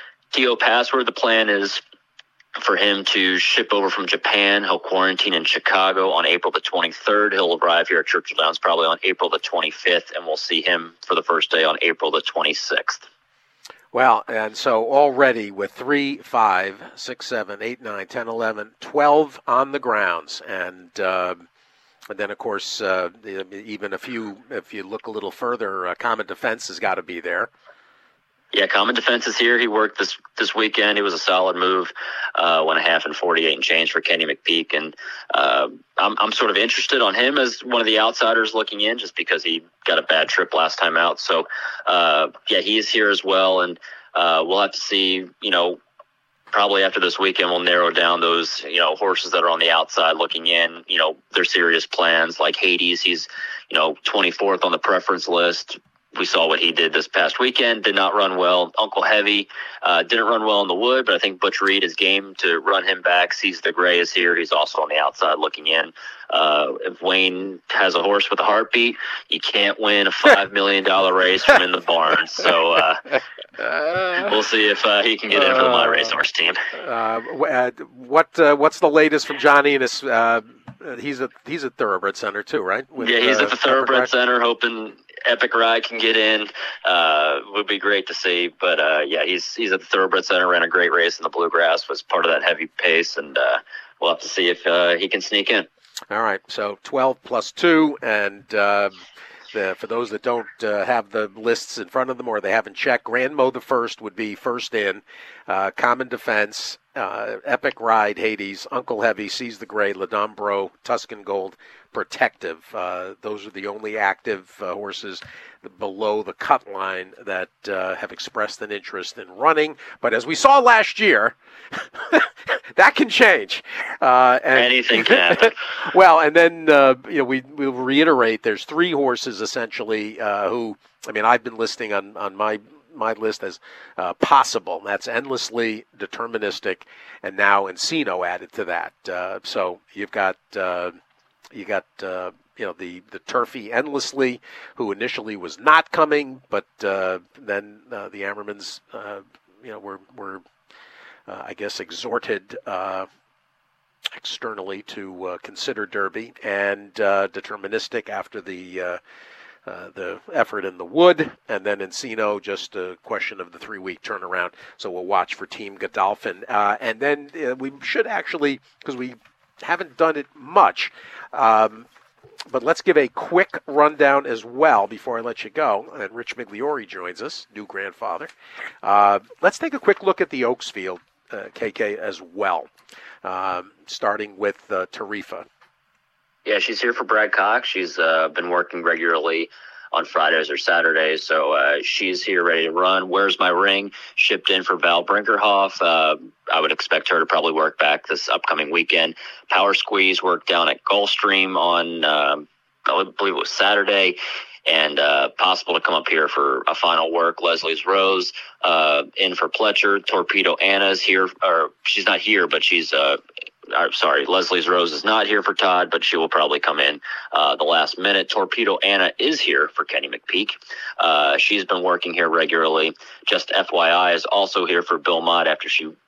T O Password, the plan is for him to ship over from Japan. He'll quarantine in Chicago on April the twenty-third. He'll arrive here at Churchill Downs probably on April the twenty-fifth, and we'll see him for the first day on April the twenty-sixth. Well, and so already with three, five, six, seven, eight, nine, ten, eleven, twelve on the grounds, and uh, and then of course uh, even a few. If you look a little further, uh, Common Defense has got to be there. Yeah, Common Defense is here. He worked this this weekend. It was a solid move. Uh, went a half and forty-eight and change for Kenny McPeak. And uh, I'm I'm sort of interested on him as one of the outsiders looking in, just because he got a bad trip last time out. So uh, yeah, he is here as well. And uh, we'll have to see. You know, probably after this weekend, we'll narrow down those you know horses that are on the outside looking in. You know, their serious plans like Hades. He's you know twenty-fourth on the preference list. We saw what he did this past weekend, did not run well. Uncle Heavy uh, didn't run well in the Wood, but I think Butch Reed is game to run him back. Sees the Gray is here. He's also on the outside looking in. Uh, if Wayne has a horse with a heartbeat, you can't win a five million dollars race from in the barn. So uh, we'll see if uh, he can get in for the My Racehorse team. Uh, what uh, What's the latest from John Enos? Uh, he's a he's at Thoroughbred Center too, right? With, yeah, he's uh, at the Thoroughbred Center, hoping Epic Ride can get in. Uh, would be great to see, but uh, yeah, he's he's at the Thoroughbred Center. Ran a great race in the Bluegrass. Was part of that heavy pace, and uh, we'll have to see if uh, he can sneak in. All right, so twelve plus two, and uh, the, for those that don't uh, have the lists in front of them or they haven't checked, Grand Mo the first would be first in, uh, Common Defense, uh, Epic Ride, Hades, Uncle Heavy, Seize the Gray, Ladambro, Tuscan Gold, Protective. Uh, those are the only active uh, horses below the cut line that uh, have expressed an interest in running. But as we saw last year, that can change. Uh, and, Anything can happen. Well, and then uh, you know we we'll reiterate. There's three horses essentially uh, who I mean I've been listing on on my. my list as uh, possible. That's Endlessly, Deterministic, and now Encino added to that. Uh, so you've got uh, you got uh, you know the the turfy Endlessly, who initially was not coming, but uh, then uh, the Ammermans uh, you know were were uh, I guess exhorted uh, externally to uh, consider Derby, and uh, Deterministic after the. Uh, Uh, the effort in the Wood, and then Encino, just a question of the three-week turnaround. So we'll watch for Team Godolphin. Uh, and then uh, we should actually, because we haven't done it much, um, but let's give a quick rundown as well before I let you go. And Rich Migliori joins us, new grandfather. Uh, let's take a quick look at the Oaksfield, uh, K K, as well, um, starting with uh, Tarifa. Yeah, she's here for Brad Cox. She's uh, been working regularly on Fridays or Saturdays, so uh, she's here ready to run. Where's My Ring? Shipped in for Val Brinkerhoff. Uh, I would expect her to probably work back this upcoming weekend. Power Squeeze worked down at Gulfstream on, uh, I believe it was Saturday, and uh, possible to come up here for a final work. Leslie's Rose uh, in for Pletcher. Torpedo Anna's here, or she's not here, but she's uh, Uh, sorry, Leslie's Rose is not here for Todd, but she will probably come in uh, the last minute. Torpedo Anna is here for Kenny McPeak. Uh, she's been working here regularly. Just F Y I is also here for Bill Mott after she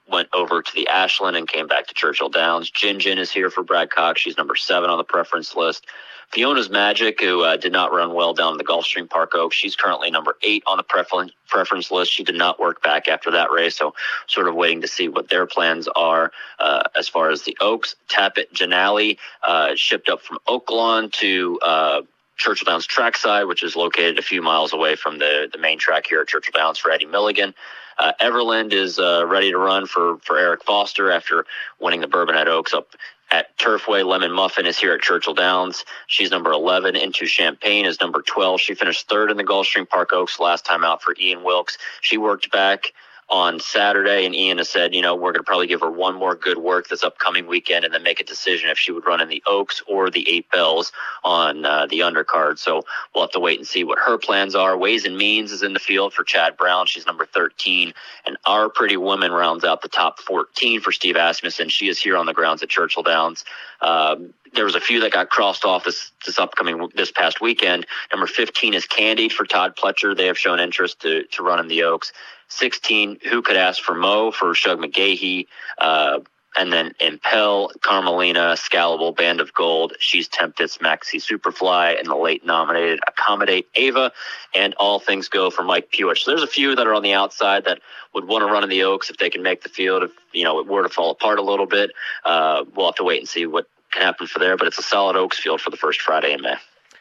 went over to the Ashland and came back to Churchill Downs. Jin Jin is here for Brad Cox. She's number seven on the preference list. Fiona's Magic, who uh, did not run well down in the Gulfstream Park Oaks, she's currently number eight on the preference preference list. She did not work back after that race, so sort of waiting to see what their plans are uh, as far as the Oaks. Tappet Janali uh, shipped up from Oaklawn to uh, Churchill Downs Trackside, which is located a few miles away from the, the main track here at Churchill Downs for Eddie Milligan. Uh, Everland is uh, ready to run for, for Eric Foster after winning the Bourbonette Oaks up at Turfway. Lemon Muffin is here at Churchill Downs. She's number eleven. Into Champagne is number twelve. She finished third in the Gulfstream Park Oaks last time out for Ian Wilkes. She worked back on Saturday, and Ian has said, you know, we're going to probably give her one more good work this upcoming weekend and then make a decision if she would run in the Oaks or the Eight Bells on uh, the undercard. So we'll have to wait and see what her plans are. Ways and Means is in the field for Chad Brown. She's number thirteen. And Our Pretty Woman rounds out the top fourteen for Steve Asmussen. She is here on the grounds at Churchill Downs. Um, there was a few that got crossed off this, this upcoming, this past weekend. Number fifteen is Candied for Todd Pletcher. They have shown interest to, to run in the Oaks. sixteen, Who Could Ask for Mo for Shug McGahee. Uh, and then Impel, Carmelina, Scalable, Band of Gold, She's Tempted, Maxi Superfly, and the late nominated Accommodate Ava, and All Things Go for Mike Pewich. So there's a few that are on the outside that would want to run in the Oaks if they can make the field. If, you know, it were to fall apart a little bit, uh, we'll have to wait and see what can happen for there, but it's a solid Oaks field for the first Friday in May.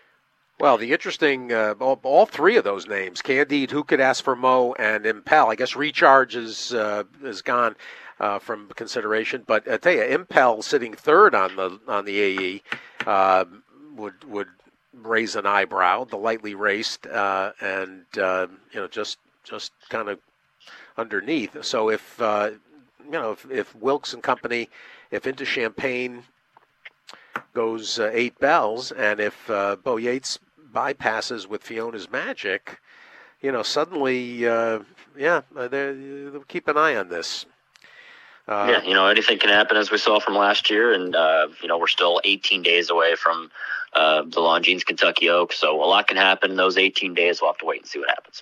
Well, the interesting, uh, all, all three of those names, Candide, Who Could Ask for Mo, and Impel. I guess Recharge is uh, is gone uh, from consideration, but I tell you, Impel sitting third on the on the A E uh, would would raise an eyebrow. The lightly raced uh, and uh, you know just just kind of underneath. So if uh, you know if, if Wilkes and company, if Into Champagne goes uh, Eight Bells, and if uh, Bo Yates bypasses with Fiona's Magic, you know, suddenly, uh, yeah, they'll keep an eye on this. Uh, yeah, you know, anything can happen, as we saw from last year, and, uh, you know, we're still eighteen days away from uh, the Longines Kentucky Oaks, so a lot can happen in those eighteen days. We'll have to wait and see what happens.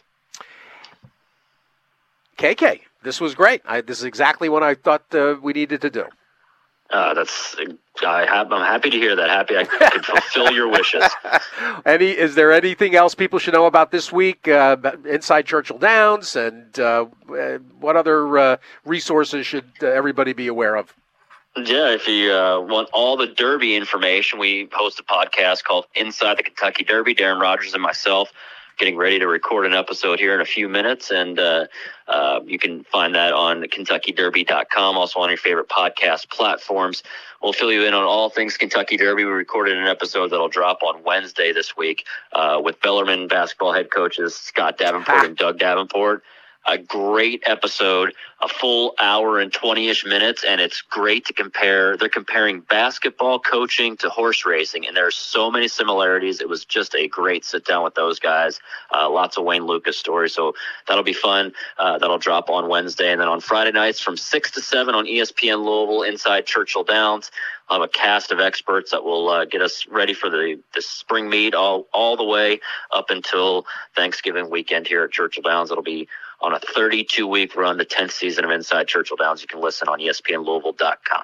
K K, this was great. I, this is exactly what I thought uh, we needed to do. Uh, that's I have, I'm happy to hear that. Happy I could fulfill your wishes. Any is there anything else people should know about this week uh, inside Churchill Downs, and uh, what other uh, resources should uh, everybody be aware of? Yeah, if you uh, want all the Derby information, we host a podcast called Inside the Kentucky Derby. Darren Rogers and myself getting ready to record an episode here in a few minutes, and uh, uh, you can find that on Kentucky Derby dot com, also on your favorite podcast platforms. We'll fill you in on all things Kentucky Derby. We recorded an episode that'll drop on Wednesday this week uh, with Bellarmine basketball head coaches Scott Davenport and Doug Davenport. A great episode, a full hour and twenty-ish minutes, and it's great to compare. They're comparing basketball coaching to horse racing, and there are so many similarities. It was just a great sit-down with those guys. Uh, lots of Wayne Lucas stories, so that'll be fun. Uh, that'll drop on Wednesday, and then on Friday nights from six to seven on E S P N Louisville inside Churchill Downs. I'll have a cast of experts that will uh, get us ready for the, the spring meet all, all the way up until Thanksgiving weekend here at Churchill Downs. It'll be on a thirty-two week run, the tenth season of Inside Churchill Downs. You can listen on E S P N Louisville dot com.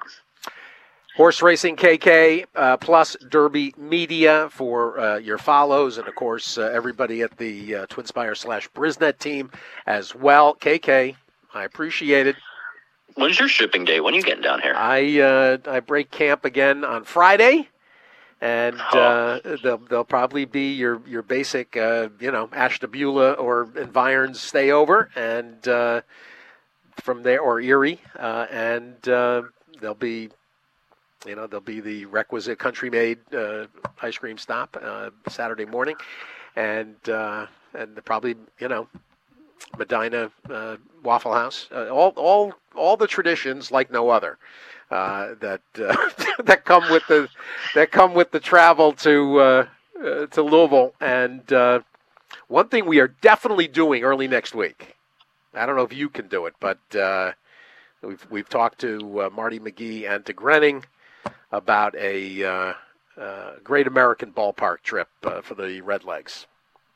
Horse Racing K K uh, plus Derby Media for uh, your follows, and of course uh, everybody at the uh, Twinspire slash Brisnet team as well. K K, I appreciate it. When's your shipping date? When are you getting down here? I uh, I break camp again on Friday. And uh, they'll, they'll probably be your your basic, uh, you know, Ashtabula or Environs stay over, and uh, from there, or Erie, uh, and uh, they'll be, you know, they'll be the requisite country-made uh, ice cream stop uh, Saturday morning, and uh, and probably, you know, Medina uh, Waffle House, uh, all all all the traditions like no other. Uh, that uh, that come with the that come with the travel to uh, uh, to Louisville, and uh, one thing we are definitely doing early next week. I don't know if you can do it, but uh, we've we've talked to uh, Marty McGee and to Grenning about a uh, uh, Great American Ballpark trip uh, for the Redlegs.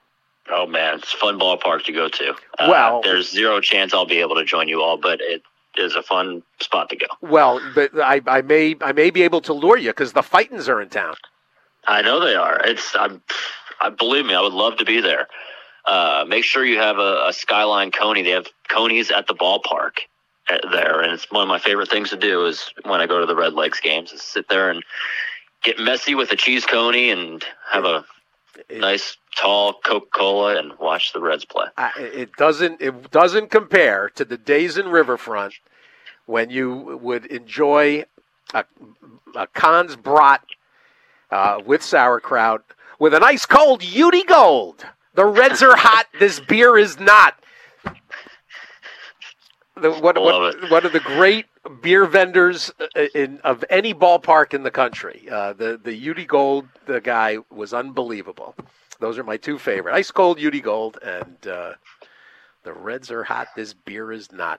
Oh man, it's a fun ballpark to go to. Uh, Well, there's zero chance I'll be able to join you all, but it. is a fun spot to go. Well, but I, I may I may be able to lure you because the Fightins are in town. I know they are. It's I'm, I believe me, I would love to be there. Uh, make sure you have a, a Skyline Coney. They have Conies at the ballpark at, there, and it's one of my favorite things to do is when I go to the Red Legs games is sit there and get messy with a cheese coney and have a it, nice tall Coca-Cola and watch the Reds play. I, it doesn't it doesn't compare to the days in Riverfront when you would enjoy a, a Conn's Brat uh, with sauerkraut with an ice cold U D Gold. The Reds are hot. This beer is not. The, one, one, one of the great beer vendors in of any ballpark in the country. Uh, the the U D Gold, the guy was unbelievable. Those are my two favorite: ice cold U D Gold and uh, the Reds are hot. This beer is not.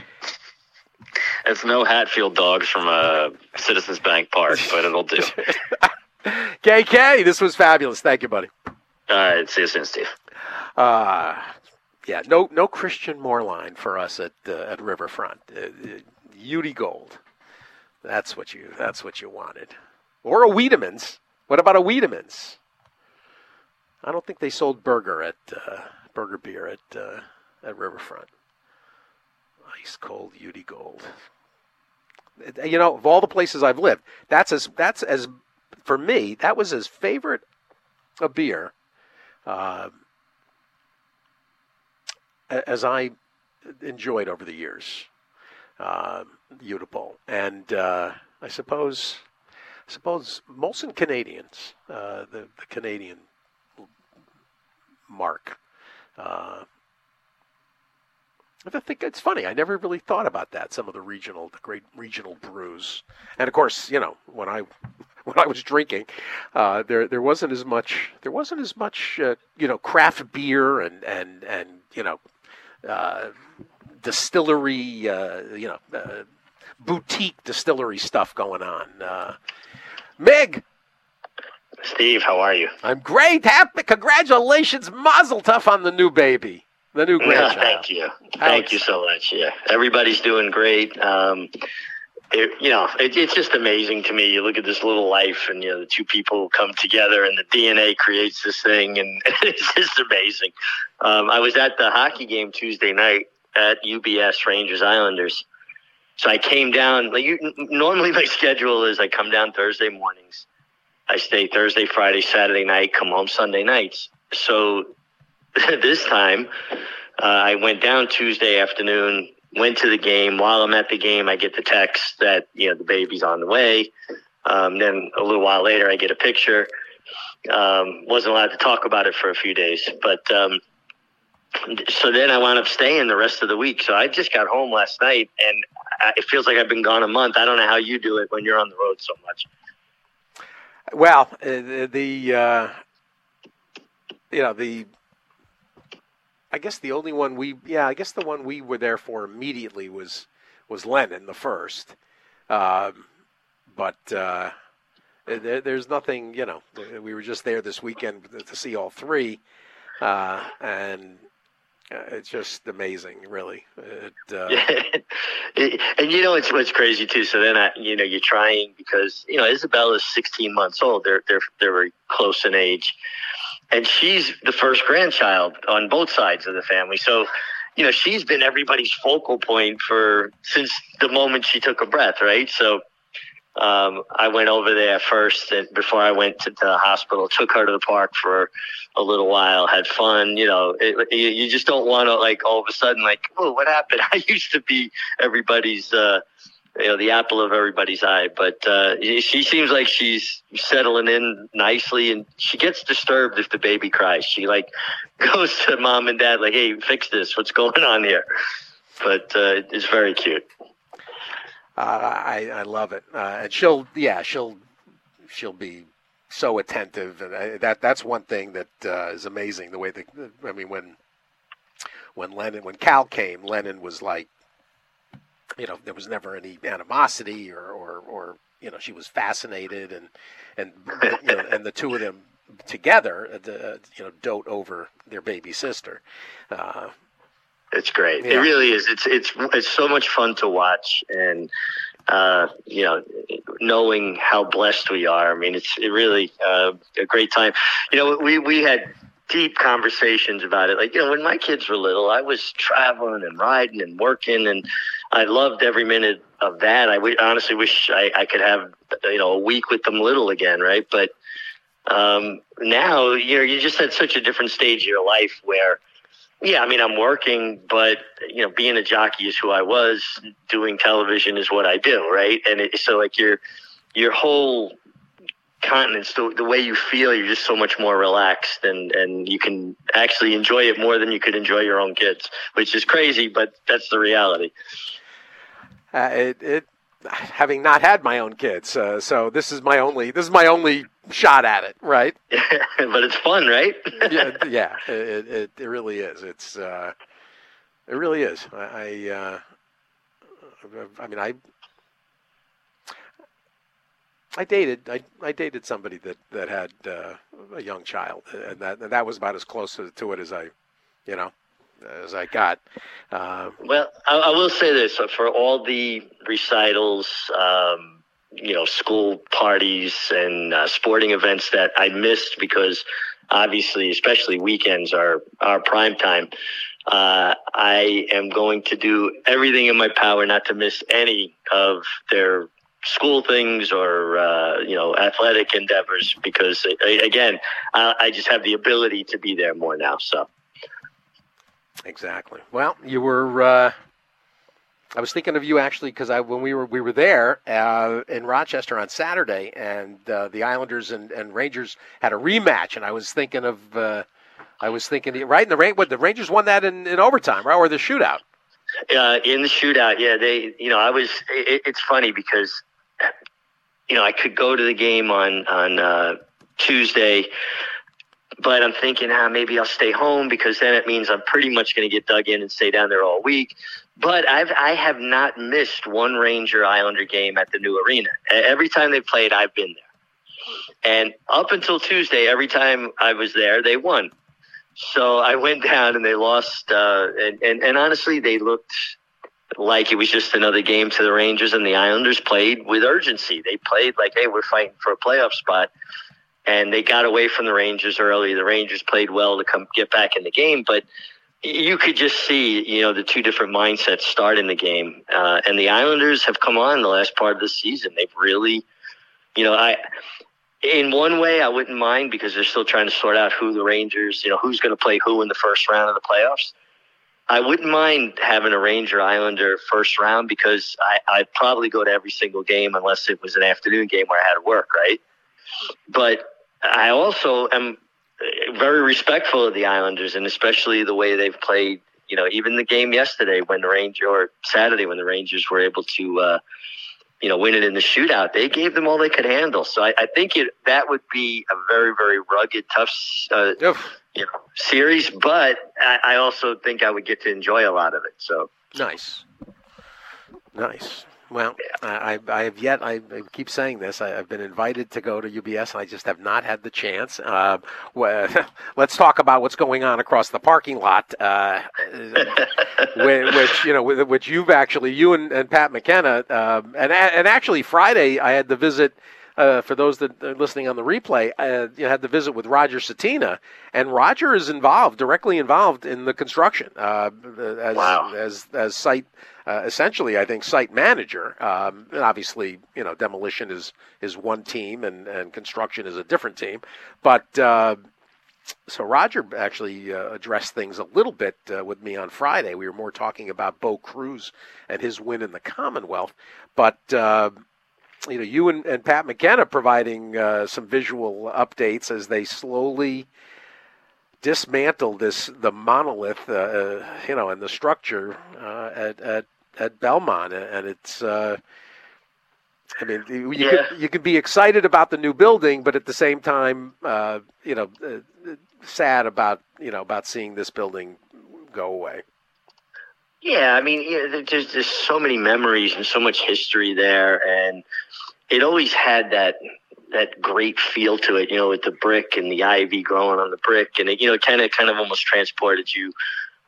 It's no Hatfield dogs from uh, Citizens Bank Park, but it'll do. K K, this was fabulous. Thank you, buddy. All right, see you soon, Steve. Uh, yeah, no no Christian Moorline for us at uh, at Riverfront. Uh, uh, U D Gold. That's what you that's what you wanted. Or a Wiedemann's. What about a Wiedemann's? I don't think they sold burger at uh, burger beer at uh, at Riverfront. Ice cold U D Gold. You know, of all the places I've lived, that's as that's as for me, that was as favorite a beer uh, as I enjoyed over the years. Uh, Udipole. And uh, I suppose, I suppose Molson Canadians, uh, the, the Canadian mark. Uh, I think it's funny. I never really thought about that. Some of the regional, the great regional brews, and of course, you know, when I when I was drinking, uh, there there wasn't as much there wasn't as much uh, you know craft beer and and and you know. Uh, distillery, uh, you know, uh, boutique distillery stuff going on. Uh, Mig. Steve, how are you? I'm great. Happy, congratulations, Mazel Tov on the new baby, the new grandchild. Yeah, thank you. How thank you so much. Yeah, everybody's doing great. Um, it, you know, it, it's just amazing to me. You look at this little life, and you know, the two people come together, and the D N A creates this thing, and it's just amazing. Um, I was at the hockey game Tuesday night at U B S Rangers Islanders. So I came down. Like you, normally my schedule is I come down Thursday mornings. I stay Thursday, Friday, Saturday night, come home Sunday nights. So this time uh, I went down Tuesday afternoon, went to the game. While I'm at the game, I get the text that, you know, the baby's on the way. Um, then a little while later, I get a picture. Um, wasn't allowed to talk about it for a few days. But um, so then I wound up staying the rest of the week. So I just got home last night, and it feels like I've been gone a month. I don't know how you do it when you're on the road so much. Well, uh, the, uh, you know, the, I guess the only one we, yeah, I guess the one we were there for immediately was, was Lennon, the first. Um, but uh, there, there's nothing, you know, we were just there this weekend to see all three. Uh, and uh, it's just amazing, really. It, uh, it, and you know, it's what's crazy too. So then, I, you know, you're trying because you know Isabella's sixteen months old. They're they're they're very close in age, and she's the first grandchild on both sides of the family. So, you know, she's been everybody's focal point for since the moment she took a breath, right? So. Um, I went over there first and before I went to the hospital, took her to the park for a little while, had fun. You know, it, you, you just don't want to like all of a sudden like, oh, what happened? I used to be everybody's, uh, you know, the apple of everybody's eye. But uh, she seems like she's settling in nicely, and she gets disturbed if the baby cries. She like goes to mom and dad like, hey, fix this. What's going on here? But uh, it's very cute. Uh, I, I love it, uh, and she'll yeah she'll she'll be so attentive, and I, that that's one thing that uh, is amazing. The way that I mean when when Lennon when Cal came, Lennon was like, you know, there was never any animosity or or, or you know she was fascinated, and and you know, and the two of them together, uh, you know, dote over their baby sister. Uh, It's great. Yeah. It really is. It's it's it's so much fun to watch, and uh, you know, knowing how blessed we are. I mean, it's it really uh, a great time. You know, we we had deep conversations about it. Like, you know, when my kids were little, I was traveling and riding and working, and I loved every minute of that. I w- honestly wish I, I could have, you know, a week with them little again, right? But um, now, you know, you just at such a different stage of your life where, yeah, I mean, I'm working, but, you know, being a jockey is who I was. Doing television is what I do, right? And it, so, like, your your whole continence, the, the way you feel, you're just so much more relaxed, and, and you can actually enjoy it more than you could enjoy your own kids, which is crazy, but that's the reality. Uh, it, it, having not had my own kids, uh, so this is my only this is my only shot at it, right? But it's fun, right? yeah, yeah, it, it it really is. It's uh, it really is. I I, uh, I mean I I dated I, I dated somebody that that had uh, a young child, and that and that was about as close to, to it as I, you know, as I got. Uh, well, I, I will say this: for all the recitals, um, you know, school parties and uh, sporting events that I missed because obviously, especially weekends are are prime time. Uh, I am going to do everything in my power not to miss any of their school things or, uh, you know, athletic endeavors, because, again, I, I just have the ability to be there more now. So. Exactly. Well, you were, uh, I was thinking of you actually, because I, when we were, we were there uh, in Rochester on Saturday, and uh, the Islanders and, and Rangers had a rematch, and I was thinking of, uh, I was thinking, right in the rain, what the Rangers won that in, in overtime, right, or the shootout. Uh, in the shootout, yeah, they, you know, I was, it, it's funny because, you know, I could go to the game on, on uh, Tuesday, but I'm thinking, ah, maybe I'll stay home because then it means I'm pretty much going to get dug in and stay down there all week. But I've, I have not missed one Ranger Islander game at the new arena. Every time they played, I've been there. And up until Tuesday, every time I was there, they won. So I went down and they lost. Uh, and, and, and honestly, they looked like it was just another game to the Rangers, and the Islanders played with urgency. They played like, hey, we're fighting for a playoff spot. And they got away from the Rangers early. The Rangers played well to come get back in the game. But you could just see, you know, the two different mindsets start in the game. Uh, and the Islanders have come on the last part of the season. They've really, you know, I in one way I wouldn't mind because they're still trying to sort out who the Rangers, you know, who's going to play who in the first round of the playoffs. I wouldn't mind having a Ranger Islander first round because I, I'd probably go to every single game unless it was an afternoon game where I had to work, right? But I also am very respectful of the Islanders, and especially the way they've played, you know, even the game yesterday when the Rangers, or Saturday when the Rangers were able to, uh, you know, win it in the shootout. They gave them all they could handle. So I, I think it, that would be a very, very rugged, tough uh, you know, series, but I, I also think I would get to enjoy a lot of it. So Nice. Nice. Well, I, I have yet, I keep saying this, I, I've been invited to go to U B S, and I just have not had the chance. Uh, well, let's talk about what's going on across the parking lot, uh, which, you know, which you've actually, you and, and Pat McKenna, um, and, and actually Friday I had the visit, uh, for those that are listening on the replay, uh, you had the visit with Roger Satina, and Roger is involved, directly involved in the construction, uh, as, wow. as, as site Uh, essentially, I think, site manager. Um, and obviously, you know, demolition is, is one team and, and construction is a different team. But uh, so Roger actually uh, addressed things a little bit uh, with me on Friday. We were more talking about Bo Cruz and his win in the Commonwealth. But, uh, you know, you and, and Pat McKenna providing uh, some visual updates as they slowly dismantle this the monolith, uh, uh, you know, and the structure uh, at, at at Belmont, and it's. Uh, I mean, you yeah. could you could be excited about the new building, but at the same time, uh, you know, uh, sad about you know about seeing this building go away. Yeah, I mean, you know, there's there's so many memories and so much history there, and it always had that. that great feel to it, you know, with the brick and the ivy growing on the brick. And it, you know, kind of, kind of almost transported you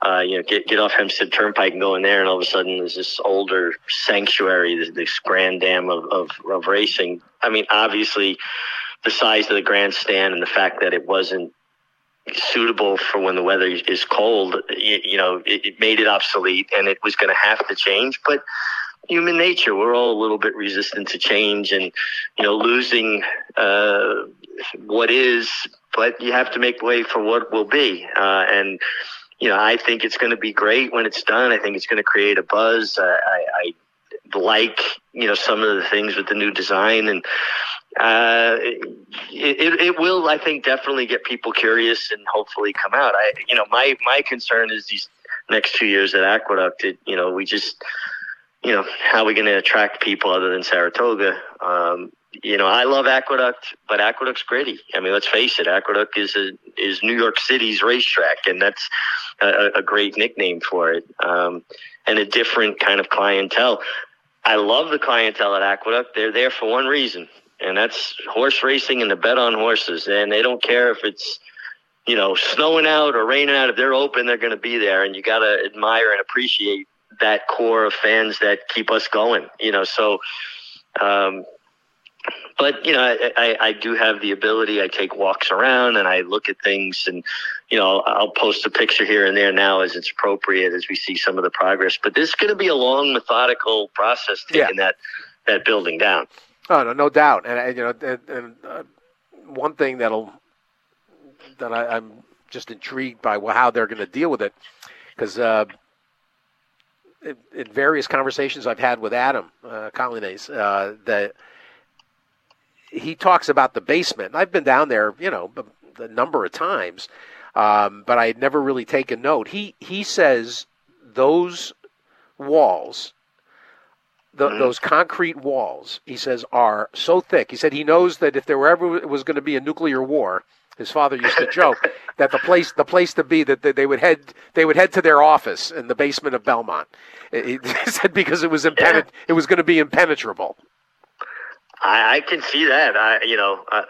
Uh, you know, get get off Hempstead Turnpike and go in there, and all of a sudden there's this older sanctuary, this, this grand dam of, of, of racing. I mean, obviously, the size of the grandstand and the fact that it wasn't suitable for when the weather is cold, you, you know, it, it made it obsolete, and it was going to have to change. But human nature, we're all a little bit resistant to change, and you know, losing uh, what is, but you have to make way for what will be. Uh, and you know, I think it's going to be great when it's done. I think it's going to create a buzz. Uh, I, I like, you know, some of the things with the new design, and uh, it, it, it will, I think, definitely get people curious and hopefully come out. I, you know, my, my concern is these next two years at Aqueduct. It, you know, we just, you know, how are we going to attract people other than Saratoga? Um, you know, I love Aqueduct, but Aqueduct's gritty. I mean, let's face it, Aqueduct is a, is New York City's racetrack, and that's a, a great nickname for it, um, and a different kind of clientele. I love the clientele at Aqueduct. They're there for one reason, and that's horse racing and the bet on horses. And they don't care if it's, you know, snowing out or raining out. If they're open, they're going to be there, and you got to admire and appreciate that core of fans that keep us going, you know, so, um, but, you know, I, I, I do have the ability. I take walks around and I look at things, and, you know, I'll post a picture here and there now as it's appropriate as we see some of the progress. But this is going to be a long, methodical process taking yeah. that, that building down. Oh, no, no doubt. And, and you know, and, and uh, one thing that'll, that I, I'm just intrigued by how they're going to deal with it, because, uh, in, in various conversations I've had with Adam uh, Collinays, uh, that he talks about the basement. I've been down there, you know, a number of times, um, but I had never really taken note. He he says those walls, the, mm-hmm. those concrete walls, he says, are so thick. He said he knows that if there were ever was going to be a nuclear war, his father used to joke that the place the place to be, that they would head they would head to their office in the basement of Belmont. He said because it was impenet- yeah. it was going to be impenetrable. I, I can see that. I, you know, uh,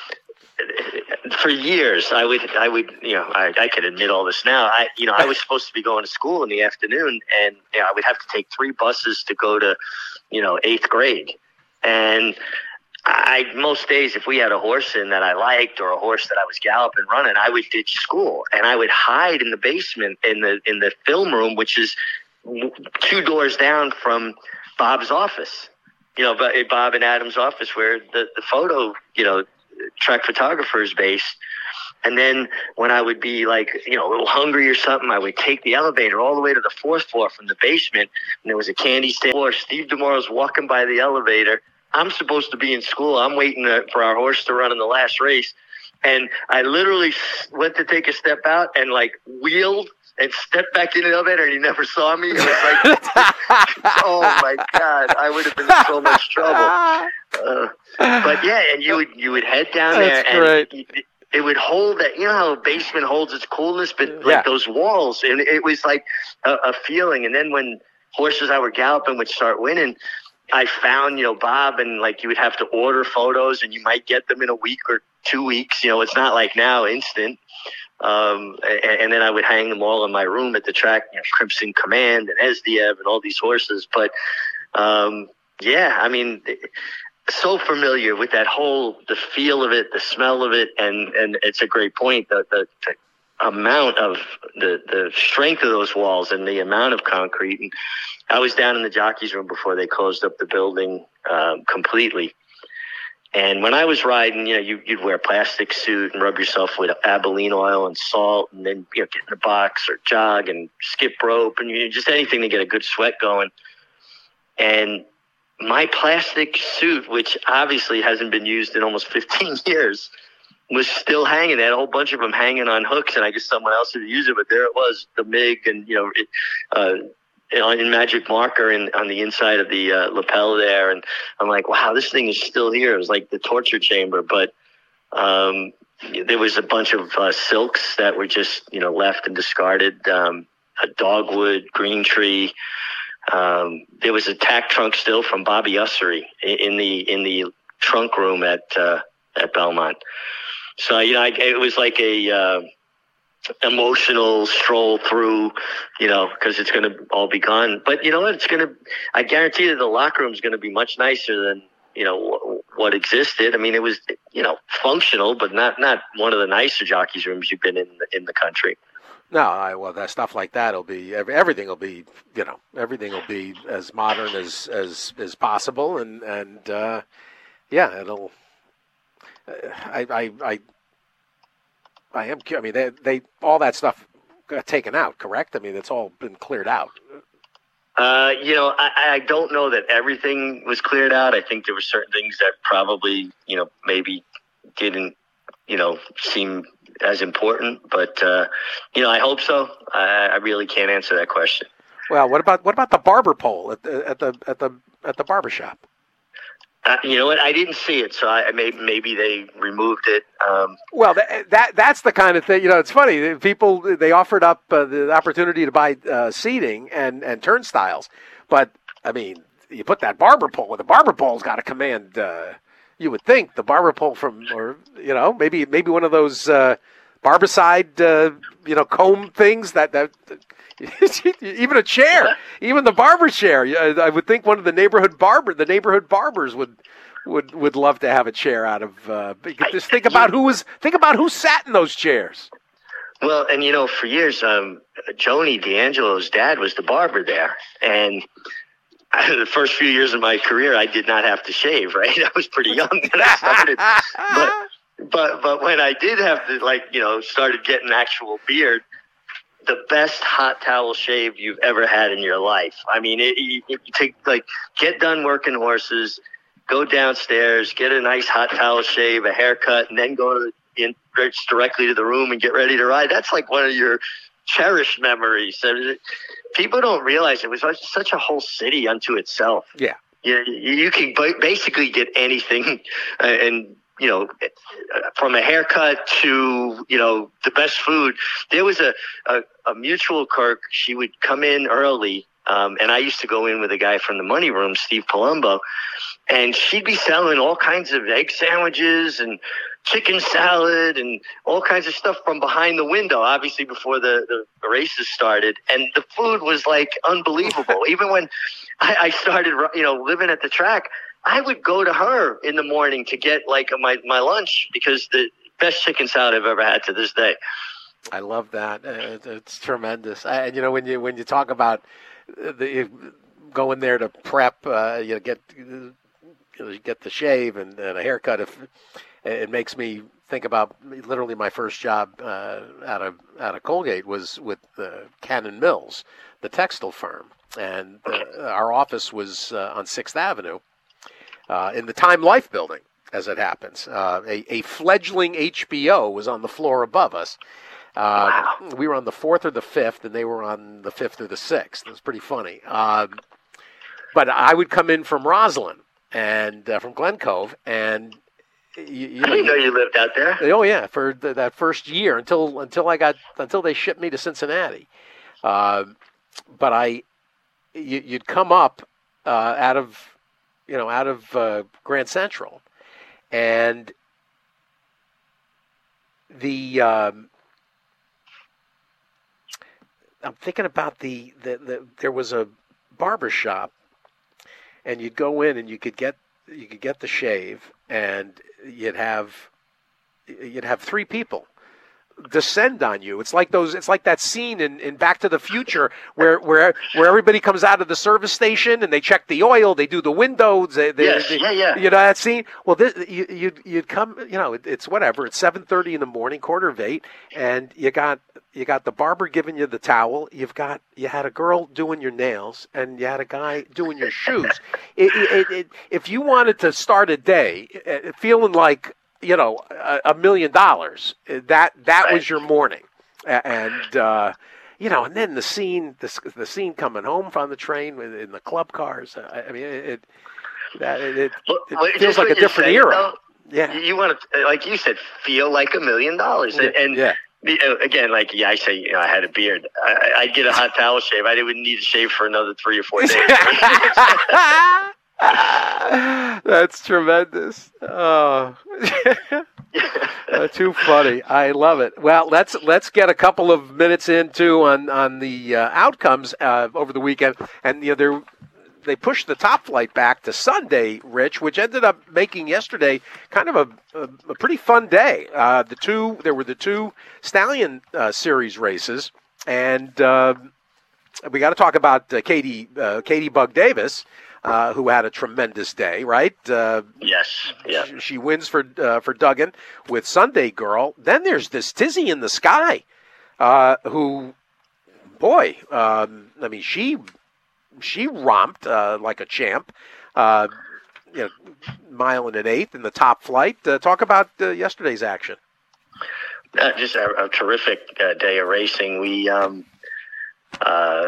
for years I would, I would, you know, I, I can admit all this now. I, you know, I was supposed to be going to school in the afternoon, and you know, I would have to take three buses to go to, you know, eighth grade. And I, most days, if we had a horse in that I liked or a horse that I was galloping running, I would ditch school and I would hide in the basement in the, in the film room, which is two doors down from Bob's office. You know, Bob and Adam's office, where the, the photo, you know, track photographer is based. And then when I would be like, you know, a little hungry or something, I would take the elevator all the way to the fourth floor from the basement. And there was a candy stand floor. Steve DeMoro's walking by the elevator. I'm supposed to be in school. I'm waiting for our horse to run in the last race. And I literally went to take a step out and like wheeled and stepped back in the elevator, and he never saw me. It was like, oh my God, I would have been in so much trouble. Uh, but yeah, and you would you would head down there, That's great. and it, it would hold that. You know how a basement holds its coolness, but like yeah. those walls, and it was like a, a feeling. And then when horses I were galloping would start winning, I found, you know, Bob, and like you would have to order photos, and you might get them in a week or two weeks. You know, it's not like now instant. Um, and, and then I would hang them all in my room at the track, you know, Crimson Command and Esdiev and all these horses. But, um, yeah, I mean, so familiar with that whole, the feel of it, the smell of it. And, and it's a great point. The, the, the amount of the, the strength of those walls and the amount of concrete. And I was down in the jockey's room before they closed up the building, um, completely. And when I was riding, you know, you, you'd wear a plastic suit and rub yourself with Abilene oil and salt, and then, you know, get in a box or jog and skip rope and you know, just anything to get a good sweat going. And my plastic suit, which obviously hasn't been used in almost fifteen years, was still hanging. They had a whole bunch of them hanging on hooks, and I guess someone else had used it, but there it was, the M I G, and, you know, it, uh, in magic marker in, on the inside of the uh, lapel there. And I'm like, wow, this thing is still here. It was like the torture chamber. But um, there was a bunch of uh, silks that were just, you know, left and discarded. Um, a dogwood, green tree. Um, there was a tack trunk still from Bobby Ussery in the, in the trunk room at, uh, at Belmont. So, you know, I, it was like a, uh, emotional stroll through, you know, because it's going to all be gone. But you know what? It's going to, I guarantee that the locker room is going to be much nicer than, you know, w- what existed. I mean, it was, you know, functional, but not, not one of the nicer jockeys rooms you've been in the, in the country. No, I, well, that stuff like that will be, everything will be, you know, everything will be as modern as, as, as possible. And, and, uh, yeah, it'll, I, I, I, I am. I mean, they, they all that stuff got taken out, correct? I mean, it's all been cleared out. Uh, you know, I, I don't know that everything was cleared out. I think there were certain things that probably, you know, maybe didn't, you know, seem as important. But uh, you know, I hope so. I, I really can't answer that question. Well, what about what about the barber pole at the at the at the at the barber shop? Uh, you know what? I didn't see it, so I maybe maybe they removed it. Um, well, that, that that's the kind of thing. You know, it's funny. People they offered up uh, the opportunity to buy uh, seating and, and turnstiles, but I mean, you put that barber pole. The barber pole's got to command. Uh, you would think the barber pole from, or you know, maybe maybe one of those uh, barbicide, uh, you know, comb things that that. Even a chair, even the barber chair. I would think one of the neighborhood barber, the neighborhood barbers would would would love to have a chair out of. Uh, just think about who was think about who sat in those chairs. Well, and you know, for years, um, Joni D'Angelo's dad was the barber there, and the first few years of my career, I did not have to shave. Right, I was pretty young when I started, but but but when I did have to, like, you know, started getting actual beard. The best hot towel shave you've ever had in your life. I mean, it, it, you take like get done working horses, go downstairs, get a nice hot towel shave, a haircut, and then go to in directly to the room and get ready to ride. That's like one of your cherished memories. And people don't realize it was such a whole city unto itself. Yeah, you you can basically get anything, uh, and. You know, from a haircut to, you know, the best food. There was a, a, a mutual Kirk. She would come in early, um, and I used to go in with a guy from the money room, Steve Palumbo, and she'd be selling all kinds of egg sandwiches and chicken salad and all kinds of stuff from behind the window, obviously before the, the races started. And the food was, like, unbelievable. Even when I, I started, you know, living at the track, I would go to her in the morning to get like my, my lunch because the best chicken salad I've ever had to this day. I love that. Uh, it's tremendous. And you know, when you when you talk about the going there to prep, uh, you know, get you know, get the shave and, and a haircut. If it makes me think about literally my first job uh, out of out of Colgate was with uh, Cannon Mills, the textile firm, and uh, our office was uh, on Sixth Avenue. Uh, in the Time Life building, as it happens. Uh, a, a fledgling H B O was on the floor above us. Uh, wow. We were on the fourth or the fifth, and they were on the fifth or the sixth. It was pretty funny. Um, but I would come in from Roslyn and uh, from Glen Cove, and you, you I know, didn't know you lived out there. Oh yeah, for the, that first year until until I got until they shipped me to Cincinnati. Uh, but I, you, you'd come up uh, out of. you know, out of uh, Grand Central. And the, um, I'm thinking about the, the, the, there was a barber shop, and you'd go in and you could get, you could get the shave, and you'd have, you'd have three people descend on you. It's like those. It's like that scene in, in Back to the Future where where where everybody comes out of the service station and they check the oil, they do the windows. They, they, yes, they, yeah, yeah. You know that scene. Well, this, you you'd, you'd come. You know, it, it's whatever. It's seven thirty in the morning, quarter of eight, and you got you got the barber giving you the towel. You've got you had a girl doing your nails, and you had a guy doing your shoes. it, it, it, if you wanted to start a day uh, feeling like, you know, a, a million dollars, that that was your morning. And, uh, you know, and then the scene, the, the scene coming home from the train in the club cars. I, I mean, it it, that, it, it, well, it feels like a different saying, era. Though, yeah. You want to, like you said, feel like a million dollars. And, and yeah. again, like yeah, I say, you know, I had a beard. I, I'd get a hot towel shave. I didn't need to shave for another three or four days. That's tremendous. Oh. uh, too funny. I love it. Well, let's let's get a couple of minutes into on on the uh, outcomes uh, over the weekend, and you know they're. They pushed the top flight back to Sunday, Rich, which ended up making yesterday kind of a, a, a pretty fun day. Uh, the two there were the two Stallion uh, Series races, and uh, we got to talk about uh, Katie uh, Katie Bug Davis, uh, who had a tremendous day, right? Uh, yes, yeah. She, she wins for uh, for Duggan with Sunday Girl. Then there's this Tizzy in the Sky, uh, who, boy, um, I mean she. She romped uh, like a champ, uh, you know, mile and an eighth in the top flight. Uh, talk about uh, yesterday's action. Uh, just a, a terrific uh, day of racing. We, um, uh,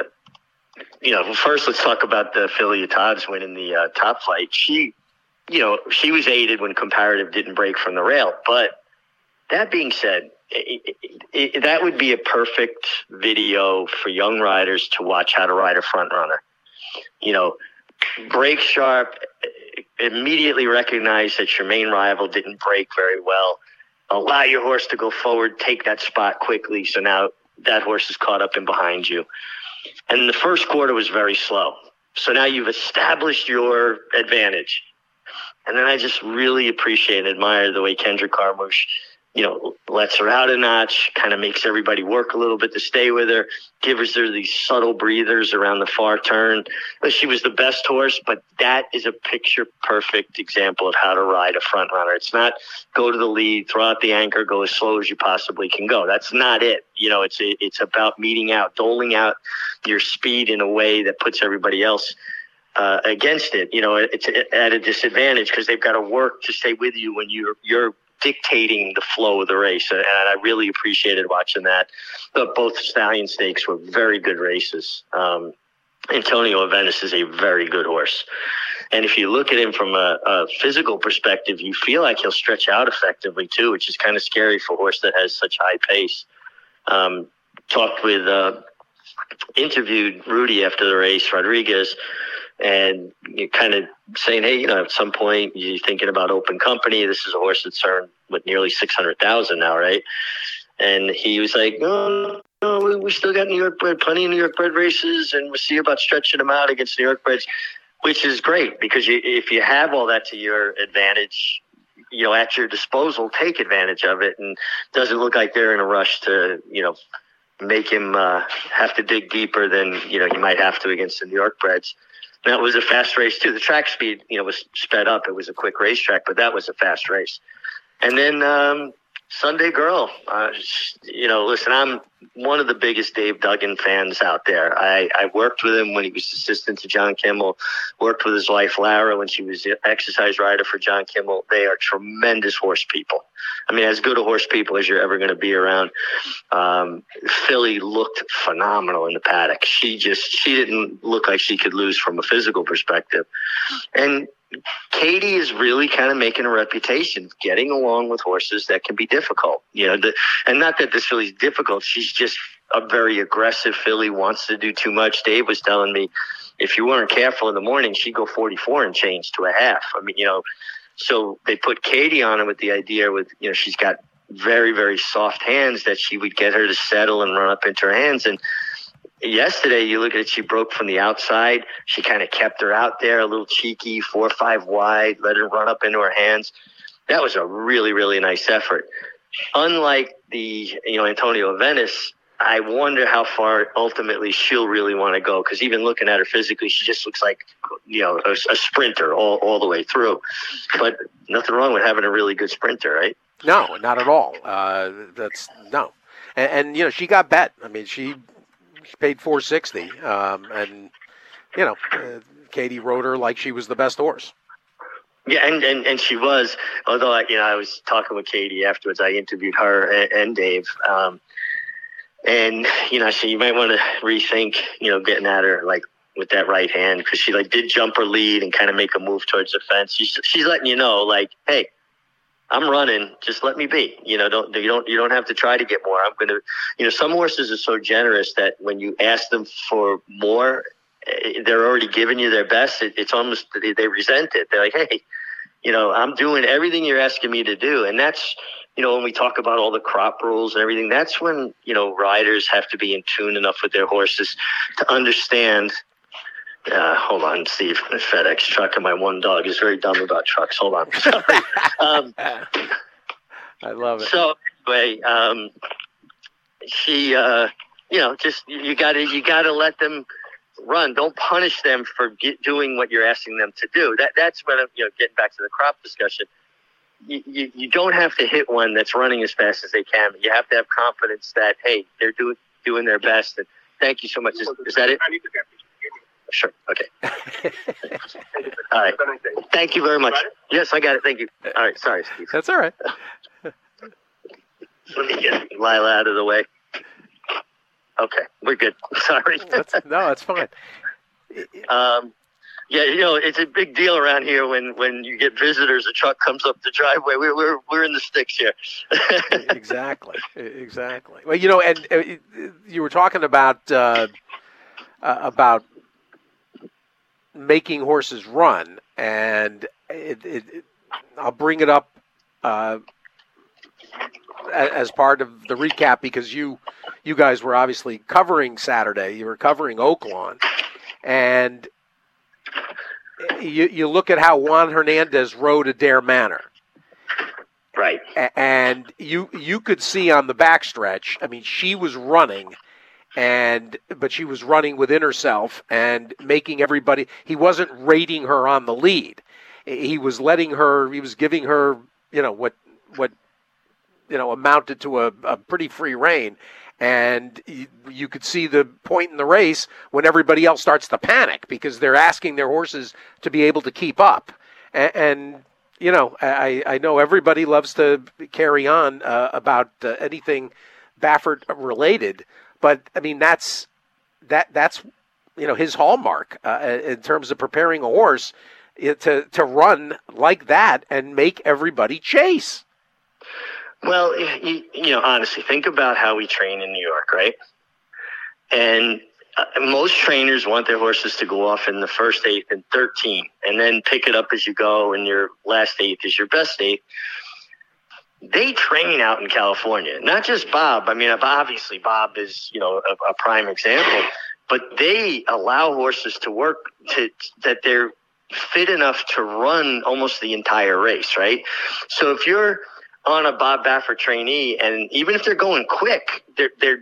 you know, first let's talk about the Philly Todd's winning the uh, top flight. She, you know, she was aided when comparative didn't break from the rail. But that being said, it, it, it, that would be a perfect video for young riders to watch how to ride a front runner. You know, break sharp, immediately recognize that your main rival didn't break very well. Allow your horse to go forward, take that spot quickly. So now that horse is caught up in behind you. And the first quarter was very slow. So now you've established your advantage. And then I just really appreciate and admire the way Kendra Carmouche, you know, lets her out a notch, kind of makes everybody work a little bit to stay with her, gives her these subtle breathers around the far turn. She was the best horse, but that is a picture-perfect example of how to ride a front runner. It's not go to the lead, throw out the anchor, go as slow as you possibly can go. That's not it. You know, it's it's about meeting out, doling out your speed in a way that puts everybody else uh, against it. You know, it's at a disadvantage because they've got to work to stay with you when you're you're dictating the flow of the race, and I really appreciated watching that. But both Stallion Stakes were very good races. Um, Antonio Aventis is a very good horse, and if you look at him from a, a physical perspective, you feel like he'll stretch out effectively too, which is kind of scary for a horse that has such high pace. Um, talked with, uh, interviewed Rudy after the race, Rodriguez, and you're kind of saying, hey, you know, at some point you're thinking about open company. This is a horse that's earned with nearly six hundred thousand now, right? And he was like, no, no, we, we still got New York bred, plenty of New York bred races, and we'll see about stretching them out against New York breds, which is great because you, if you have all that to your advantage, you know, at your disposal, take advantage of it. And it doesn't look like they're in a rush to, you know, make him uh, have to dig deeper than, you know, he might have to against the New York breds. That was a fast race too. The track speed, you know, was sped up. It was a quick racetrack, but that was a fast race. And then um, Sunday Girl, uh, you know, listen, I'm one of the biggest Dave Duggan fans out there. I, I worked with him when he was assistant to John Kimmel, worked with his wife Lara when she was the exercise rider for John Kimmel. They are tremendous horse people. I mean, as good a horse people as you're ever going to be around. Um, Philly looked phenomenal in the paddock. She just, she didn't look like she could lose from a physical perspective. And Katie is really kind of making a reputation, getting along with horses that can be difficult. You know, the, and not that this filly's difficult. She's just a very aggressive filly, wants to do too much. Dave was telling me if you weren't careful in the morning, she'd go forty-four and change to a half. I mean, you know, so they put Katie on her with the idea with, you know, she's got very, very soft hands that she would get her to settle and run up into her hands. And yesterday, you look at it, she broke from the outside. She kind of kept her out there, a little cheeky, four or five wide, let her run up into her hands. That was a really, really nice effort. Unlike the, you know, Antonio Aventis, I wonder how far ultimately she'll really want to go, because even looking at her physically, she just looks like, you know, a, a sprinter all, all the way through. But nothing wrong with having a really good sprinter, right? No, not at all. Uh, that's no. And, and, you know, she got bet. I mean, she... She paid four sixty, um, and you know, uh, Katie rode her like she was the best horse. Yeah, and, and, and she was. Although I, you know, I was talking with Katie afterwards. I interviewed her and, and Dave, um, and you know, so you might want to rethink, you know, getting at her like with that right hand, because she like did jump her lead and kind of make a move towards the fence. She's she's letting you know, like, hey, I'm running. Just let me be. You know, don't you don't you don't have to try to get more. I'm going to. You know, some horses are so generous that when you ask them for more, they're already giving you their best. It, it's almost they, they resent it. They're like, hey, you know, I'm doing everything you're asking me to do. And that's, you know, when we talk about all the crop rules and everything, that's when, you know, riders have to be in tune enough with their horses to understand. Uh, hold on, Steve. The FedEx truck and my one dog is very dumb about trucks. Hold on. Sorry. um, I love it. So anyway, um, she, uh, you know, just you gotta you gotta let them run. Don't punish them for get, doing what you're asking them to do. That that's when I'm, you know, getting back to the crop discussion. You, you you don't have to hit one that's running as fast as they can. You have to have confidence that hey, they're doing doing their best. And thank you so much. Is, is that it? Sure. Okay. All right. Thank you very much. Yes, I got it. Thank you. All right. Sorry, Steve. That's all right. Let me get Lila out of the way. Okay, we're good. Sorry. That's, no, that's fine. Um, yeah, you know, it's a big deal around here when, when you get visitors, a truck comes up the driveway. We're we're we're in the sticks here. Exactly. Exactly. Well, you know, and uh, you were talking about uh, uh, about making horses run, and it, it, it, I'll bring it up uh, as part of the recap because you you guys were obviously covering Saturday. You were covering Oaklawn, and you you look at how Juan Hernandez rode Adair Manor. Right. And you you could see on the backstretch, I mean, she was running, and but she was running within herself and making everybody, he wasn't rating her on the lead. He was letting her, he was giving her, you know, what, what you know, amounted to a, a pretty free rein. And you, you could see the point in the race when everybody else starts to panic because they're asking their horses to be able to keep up. And, and you know, I, I know everybody loves to carry on uh, about uh, anything Baffert related, but I mean that's that that's you know his hallmark uh, in terms of preparing a horse to to run like that and make everybody chase. Well, you, you know, honestly, think about how we train in New York, right? And uh, most trainers want their horses to go off in the first eighth and thirteen, and then pick it up as you go, and your last eighth is your best eighth. They train out in California, not just Bob. I mean, obviously Bob is, you know, a, a prime example, but they allow horses to work to that they're fit enough to run almost the entire race, right? So if you're on a Bob Baffert trainee, and even if they're going quick, they're they're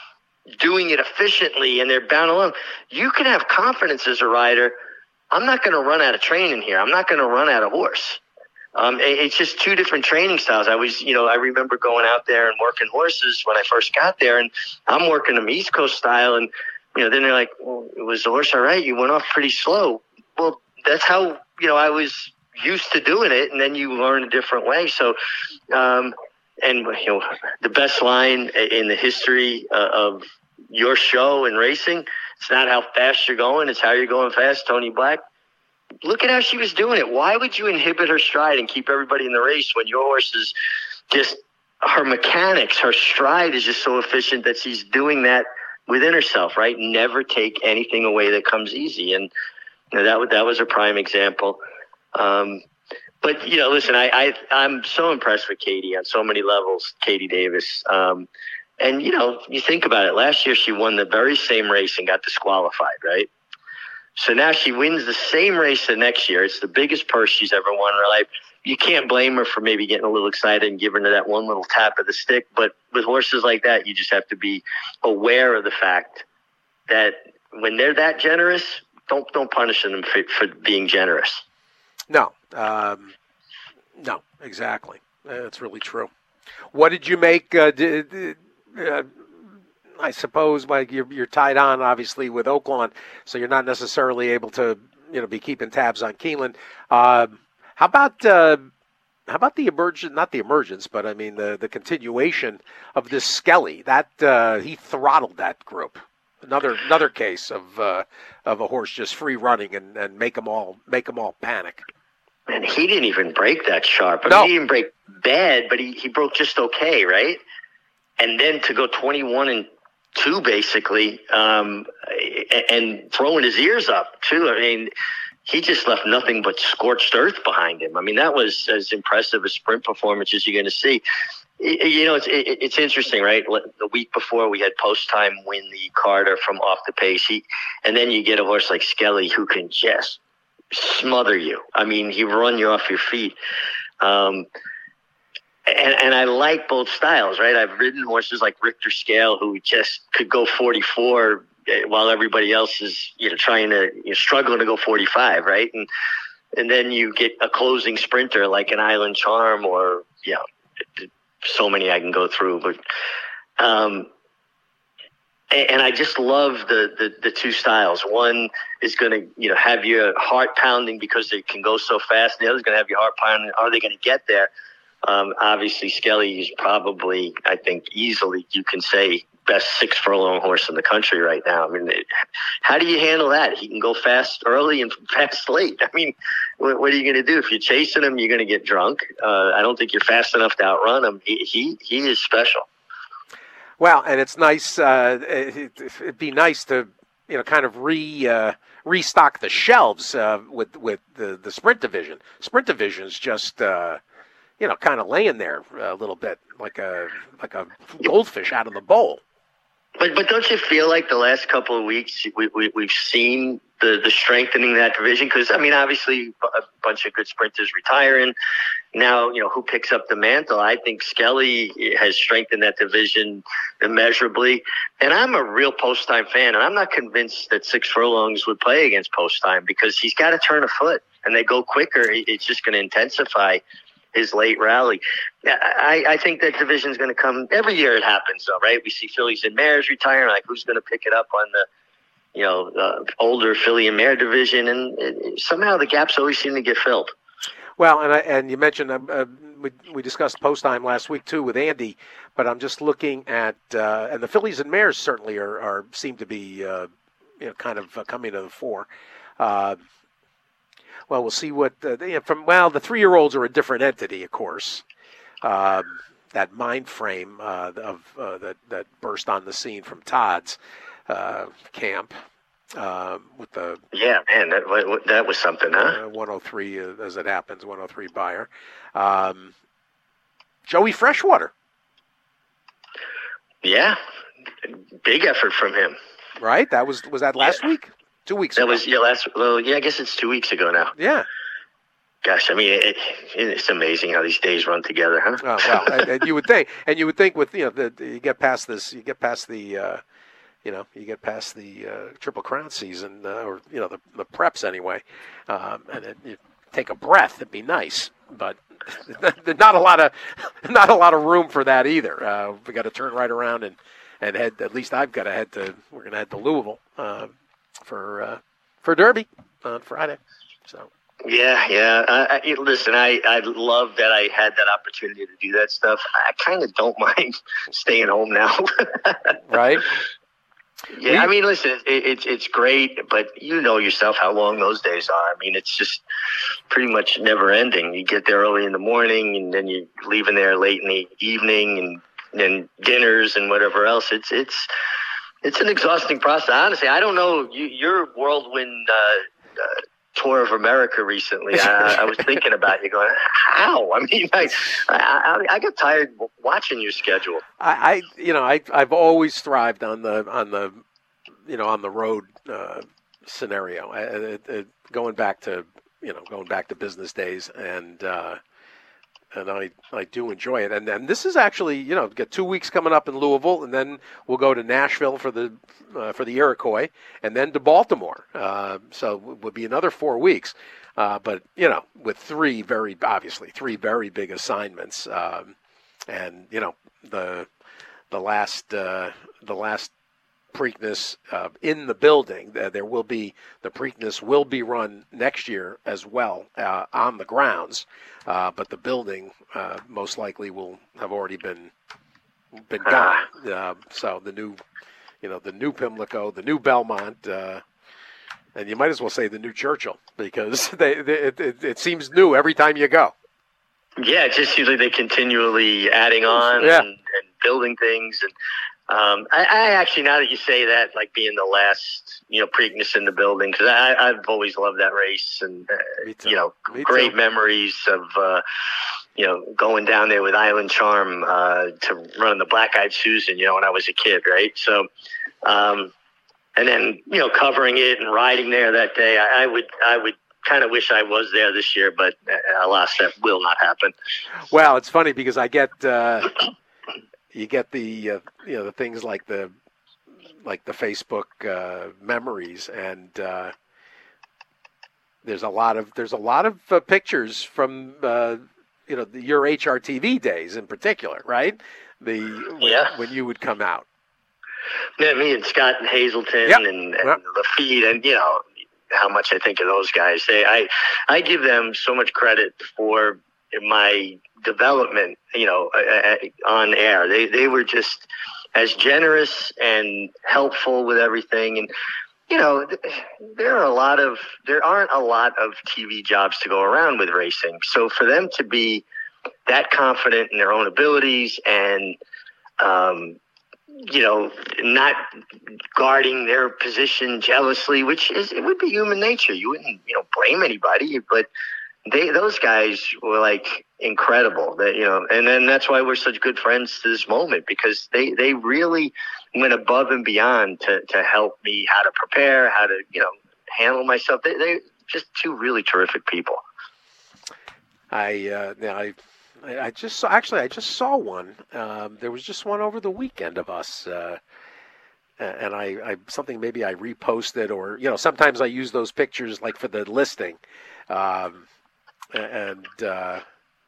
doing it efficiently and they're bound along, you can have confidence as a rider. I'm not going to run out of training here. I'm not going to run out of horse. Um, it, it's just two different training styles. I was, you know, I remember going out there and working horses when I first got there, and I'm working them East Coast style, and you know, then they're like, well, was the horse all right? You went off pretty slow. Well, that's how, you know, I was used to doing it, and then you learn a different way. So, um, and you know, the best line in the history uh, of your show and racing, it's not how fast you're going, it's how you're going fast. Tony Black, look at how she was doing it. Why would you inhibit her stride and keep everybody in the race when your horse is just, her mechanics, her stride is just so efficient that she's doing that within herself, right? Never take anything away that comes easy. And you know, that, that was a prime example. Um, but, you know, listen, I, I, I'm so impressed with Katie on so many levels, Katie Davis. Um, and, you know, you think about it. Last year she won the very same race and got disqualified, right? So now she wins the same race the next year. It's the biggest purse she's ever won in her life. You can't blame her for maybe getting a little excited and giving her that one little tap of the stick. But with horses like that, you just have to be aware of the fact that when they're that generous, don't don't punish them for, for being generous. No, um, no, exactly. That's really true. What did you make? Uh, did, uh, I suppose, like you're, you're tied on, obviously, with Oaklawn, so you're not necessarily able to, you know, be keeping tabs on Keeneland. Uh, how about uh, how about the emergence? Not the emergence, but I mean the the continuation of this Skelly. That uh, he throttled that group. Another another case of uh, of a horse just free running and, and make them all make them all panic. And he didn't even break that sharp. I no. mean, he didn't break bad, but he, he broke just okay, right? And then to go twenty-one and two basically, um, and throwing his ears up too. I mean, he just left nothing but scorched earth behind him. I mean, that was as impressive a sprint performance as you're going to see. You know, it's it, it's interesting, right? The week before we had Post Time win the Carter from off the pace, he, and then you get a horse like Skelly who can just smother you. I mean, he run you off your feet. Um, and and I like both styles, right? I've ridden horses like Richter Scale who just could go forty-four while everybody else is, you know, trying to, you know, struggling to go forty-five, right? And and then you get a closing sprinter like an Island Charm or, you know, so many I can go through, but um, and, and I just love the, the the two styles. One is going to, you know, have your heart pounding because it can go so fast. And the other's going to have your heart pounding. Are they going to get there? Um, obviously, Skelly is probably, I think, easily you can say best six furlong horse in the country right now. I mean, it, how do you handle that? He can go fast early and fast late. I mean, what, what are you going to do? If you're chasing him, you're going to get drunk. Uh, I don't think you're fast enough to outrun him. He he, he is special. Well, and it's nice. Uh, it, it'd be nice to, you know, kind of re uh, restock the shelves uh, with with the, the sprint division. Sprint division's just. Uh, You know, kind of laying there a little bit, like a like a goldfish out of the bowl. But but don't you feel like the last couple of weeks we, we we've seen the the strengthening of that division? Because I mean, obviously a bunch of good sprinters retiring. Now, you know, who picks up the mantle? I think Skelly has strengthened that division immeasurably. And I'm a real Post Time fan, and I'm not convinced that six furlongs would play against Post Time because he's got to turn a foot, and they go quicker. It's just going to intensify his late rally. I, I think that division's going to come every year. It happens, though, right? We see fillies and mares retiring. Like, who's going to pick it up on the, you know, uh, older filly and mare division? And it, somehow the gaps always seem to get filled. Well, and I, and you mentioned uh, uh, we, we discussed Post Time last week too with Andy, but I'm just looking at uh, and the fillies and mares certainly are, are seem to be uh, you know kind of uh, coming to the fore. Uh, Well, we'll see what uh, they, from. Well, the three-year-olds are a different entity, of course. Um, that mind frame uh, of uh, that that burst on the scene from Todd's uh, camp uh, with the yeah, man, that that was something, huh? Uh, one oh three, uh, as it happens, one oh three buyer. Um, Joey Freshwater. Yeah, big effort from him. Right. That was was that last yeah. week. Two weeks that ago. was, yeah, last, well, yeah, I guess it's two weeks ago now. Yeah. Gosh, I mean, it, it's amazing how these days run together, huh? Oh, well, and, and you would think, and you would think with, you know, the, you get past this, you get past the, uh, you know, you get past the uh, Triple Crown season, uh, or, you know, the, the preps anyway, um, and it, you take a breath, it'd be nice, but not a lot of, not a lot of room for that either. Uh, we got to turn right around and, and head, at least I've got to head to, we're going to head to Louisville, uh, for uh, for Derby on Friday. So yeah, yeah. I, I, listen, I, I love that I had that opportunity to do that stuff. I kind of don't mind staying home now. Right? Yeah, we, I mean, listen, it, it's it's great, but you know yourself how long those days are. I mean, it's just pretty much never ending. You get there early in the morning, and then you're leaving there late in the evening, and then dinners and whatever else. It's it's. It's an exhausting process. Honestly, I don't know. You, your whirlwind uh, uh, tour of America recently, I, I was thinking about you going, how? I mean, I, I, I got tired watching your schedule. I, I you know, I, I've always thrived on the, on the, you know, on the road uh, scenario. I, it, it, going back to, you know, going back to business days, and uh, and I, I do enjoy it. And then this is actually, you know, get two weeks coming up in Louisville, and then we'll go to Nashville for the uh, for the Iroquois, and then to Baltimore. Uh, so it would be another four weeks. Uh, but, you know, with three very, obviously, three very big assignments. Um, and, you know, the the last uh, the last Preakness uh, in the building. Uh, there will be the Preakness will be run next year as well uh, on the grounds, uh, but the building uh, most likely will have already been been gone. Uh, so the new, you know, the new Pimlico, the new Belmont, uh, and you might as well say the new Churchill, because they, they it, it, it seems new every time you go. Yeah, it just seems like they're continually adding on yeah. and, and building things and. Um, I, I actually, now that you say that, like being the last, you know, Preakness in the building, because I've always loved that race, and uh, you know, Me great too. memories of, uh, you know, going down there with Island Charm uh, to run the Black Eyed Susan, you know, when I was a kid, right? So, um, and then you know, covering it and riding there that day, I, I would, I would. kind of wish I was there this year, but alas, that will not happen. Well, it's funny because I get uh, you get the uh, you know the things like the like the Facebook uh, memories, and uh, there's a lot of there's a lot of uh, pictures from uh, you know the, your H R T V days in particular, right? The when, yeah. when you would come out. Yeah, me and Scott and Hazelton yep. and, and yep. Lafitte, and you know how much I think of those guys. They, I, I give them so much credit for my development, you know, on air. They, they were just as generous and helpful with everything. And, you know, there are a lot of, there aren't a lot of T V jobs to go around with racing. So for them to be that confident in their own abilities and, um, you know, not guarding their position jealously, which is, it would be human nature. You wouldn't, you know, blame anybody, but they, those guys were like incredible that, you know, and then that's why we're such good friends to this moment, because they, they really went above and beyond to, to help me how to prepare, how to, you know, handle myself. They, they just two really terrific people. I, uh, I, I just saw, actually, I just saw one. Um, there was just one over the weekend of us, uh, and I, I something maybe I reposted, or you know, sometimes I use those pictures like for the listing, um, and uh,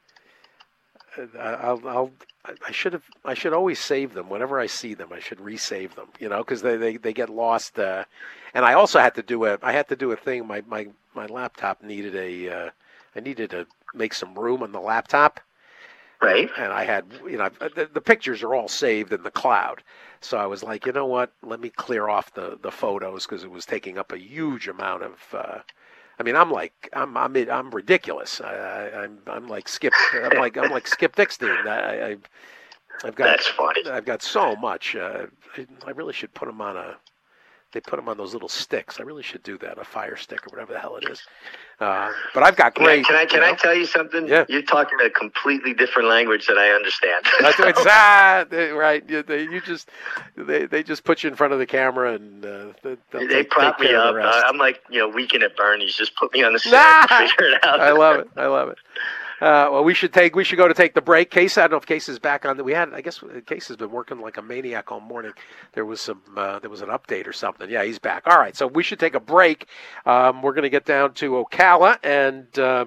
I'll, I'll I should have I should always save them whenever I see them. I should resave them, you know, because they, they, they get lost. Uh, and I also had to do a I had to do a thing. My my, my laptop needed a uh, I needed to make some room on the laptop. Right. And I had, you know, the, the pictures are all saved in the cloud. So I was like, you know what? Let me clear off the, the photos because it was taking up a huge amount of. Uh, I mean, I'm like, I'm I'm I'm ridiculous. I, I, I'm I'm like Skip. I'm like I'm like Skip Dickstein. I, I I've got. That's funny. I've got so much. Uh, I really should put them on a. They put them on those little sticks. I really should do that, a fire stick or whatever the hell it is. Uh, but I've got great. Can I can you I know, tell you something? Yeah. You're talking a completely different language that I understand. That's it's, ah, they, right. You, they, you just they, they just put you in front of the camera and uh, they, they take, prop take me care of up. the rest. I'm like, you know, Weekend at Bernie's. Just put me on the set Ah! and figure it out. I love it. I love it. Uh, well, we should take. We should go to take the break. Case, I don't know if Case is back on. The, we had. I guess Case has been working like a maniac all morning. There was some. Uh, there was an update or something. Yeah, he's back. All right. So we should take a break. Um, we're going to get down to Ocala and uh,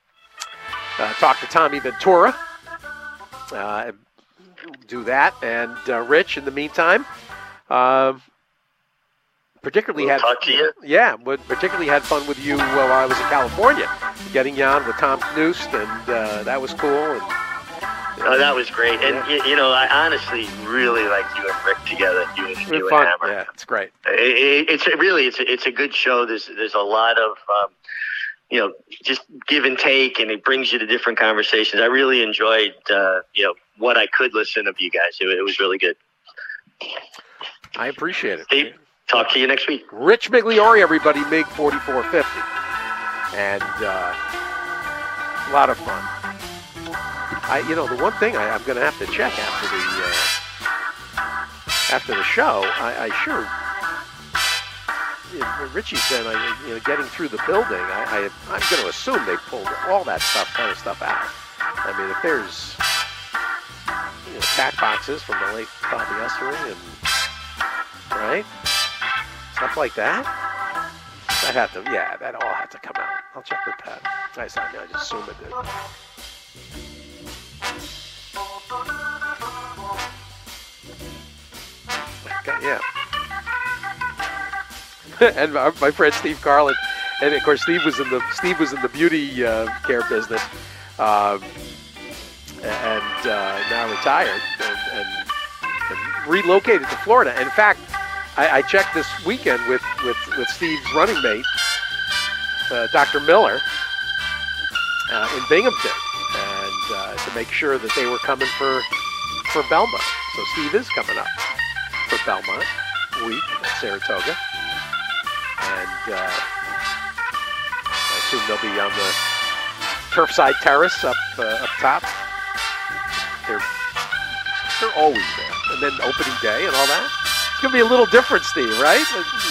uh, talk to Tommy Ventura. Uh, do that, and uh, Rich. In the meantime. Um, Particularly we'll had talk to you. Yeah, but particularly had fun with you while I was in California, getting you on with Tom Knust, and uh, that was cool. And, oh, that was great. And yeah. you, you know, I honestly really like you and Rick together. You and, It's you fun. and Hammer. Yeah, it's great. It, it, it's a, really it's a, it's a good show. There's there's a lot of um, you know, just give and take, and it brings you to different conversations. I really enjoyed uh, you know, what I could listen of you guys. It, it was really good. I appreciate it. Hey, talk to you next week. Rich Migliori, everybody, M I G forty-four fifty. And uh, a lot of fun. I, you know, the one thing I, I'm going to have to check after the uh, after the show, I, I sure, you know, Richie said, I, you know, getting through the building, I, I, I'm going to assume they pulled all that stuff, kind of stuff out. I mean, if there's, you know, cat boxes from the late Bobby Essering and, right? Stuff like that? That had to, yeah, that all had to come out. I'll check with Pat. I said, I just assume it did. Okay, yeah. And my, my friend Steve Carlin, and of course Steve was in the Steve was in the beauty uh, care business, um, and uh, now retired and, and, and relocated to Florida. In fact, I, I checked this weekend with, with, with Steve's running mate, uh, Doctor Miller, uh, in Binghamton, and uh, to make sure that they were coming for for Belmont. So Steve is coming up. for Belmont week at Saratoga. And uh, I assume they'll be on the Turfside Terrace up uh, up top. They're, they're always there. And then opening day and all that. It's going to be a little different, Steve, right?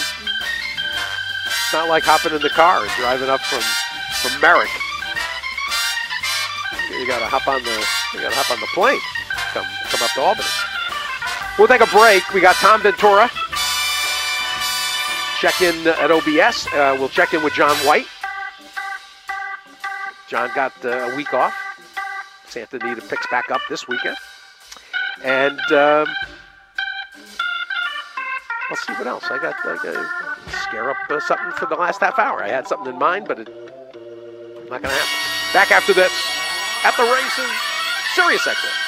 It's not like hopping in the car and driving up from, from Merrick. You got to hop on the you got to hop on the plane. Come come up to Albany. We'll take a break. We got Tom Ventura. Check in at O B S. Uh, we'll check in with John White. John got uh, a week off. Santa Anita picks back up this weekend. And um, let's see what else. I got, I got to scare up uh, something for the last half hour. I had something in mind, but it's not going to happen. Back after this. At the races, Sirius X M.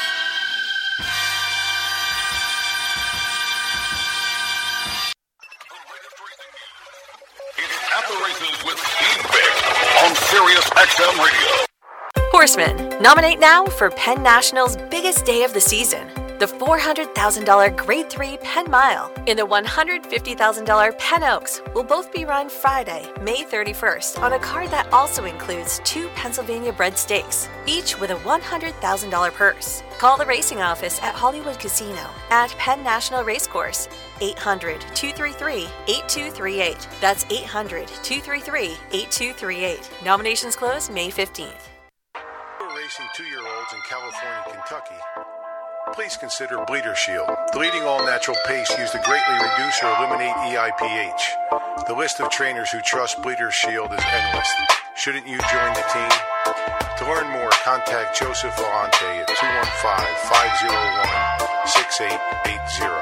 It's At the Races with Steve Vick on Sirius X M Radio. Horsemen, nominate now for Penn National's biggest day of the season. The four hundred thousand dollars Grade three Penn Mile and the one hundred fifty thousand dollars Penn Oaks will both be run Friday, May thirty-first, on a card that also includes two Pennsylvania-bred stakes, each with a one hundred thousand dollars purse. Call the racing office at Hollywood Casino at Penn National Racecourse, eight hundred, two three three, eight two three eight. That's eight hundred, two three three, eight two three eight. Nominations close May fifteenth. For racing two-year-olds in California, Kentucky, please consider Bleeder Shield, the leading all-natural paste used to greatly reduce or eliminate E I P H. The list of trainers who trust Bleeder Shield is endless. Shouldn't you join the team? To learn more, contact Joseph Vellante at two one five, five oh one, six eight eight zero.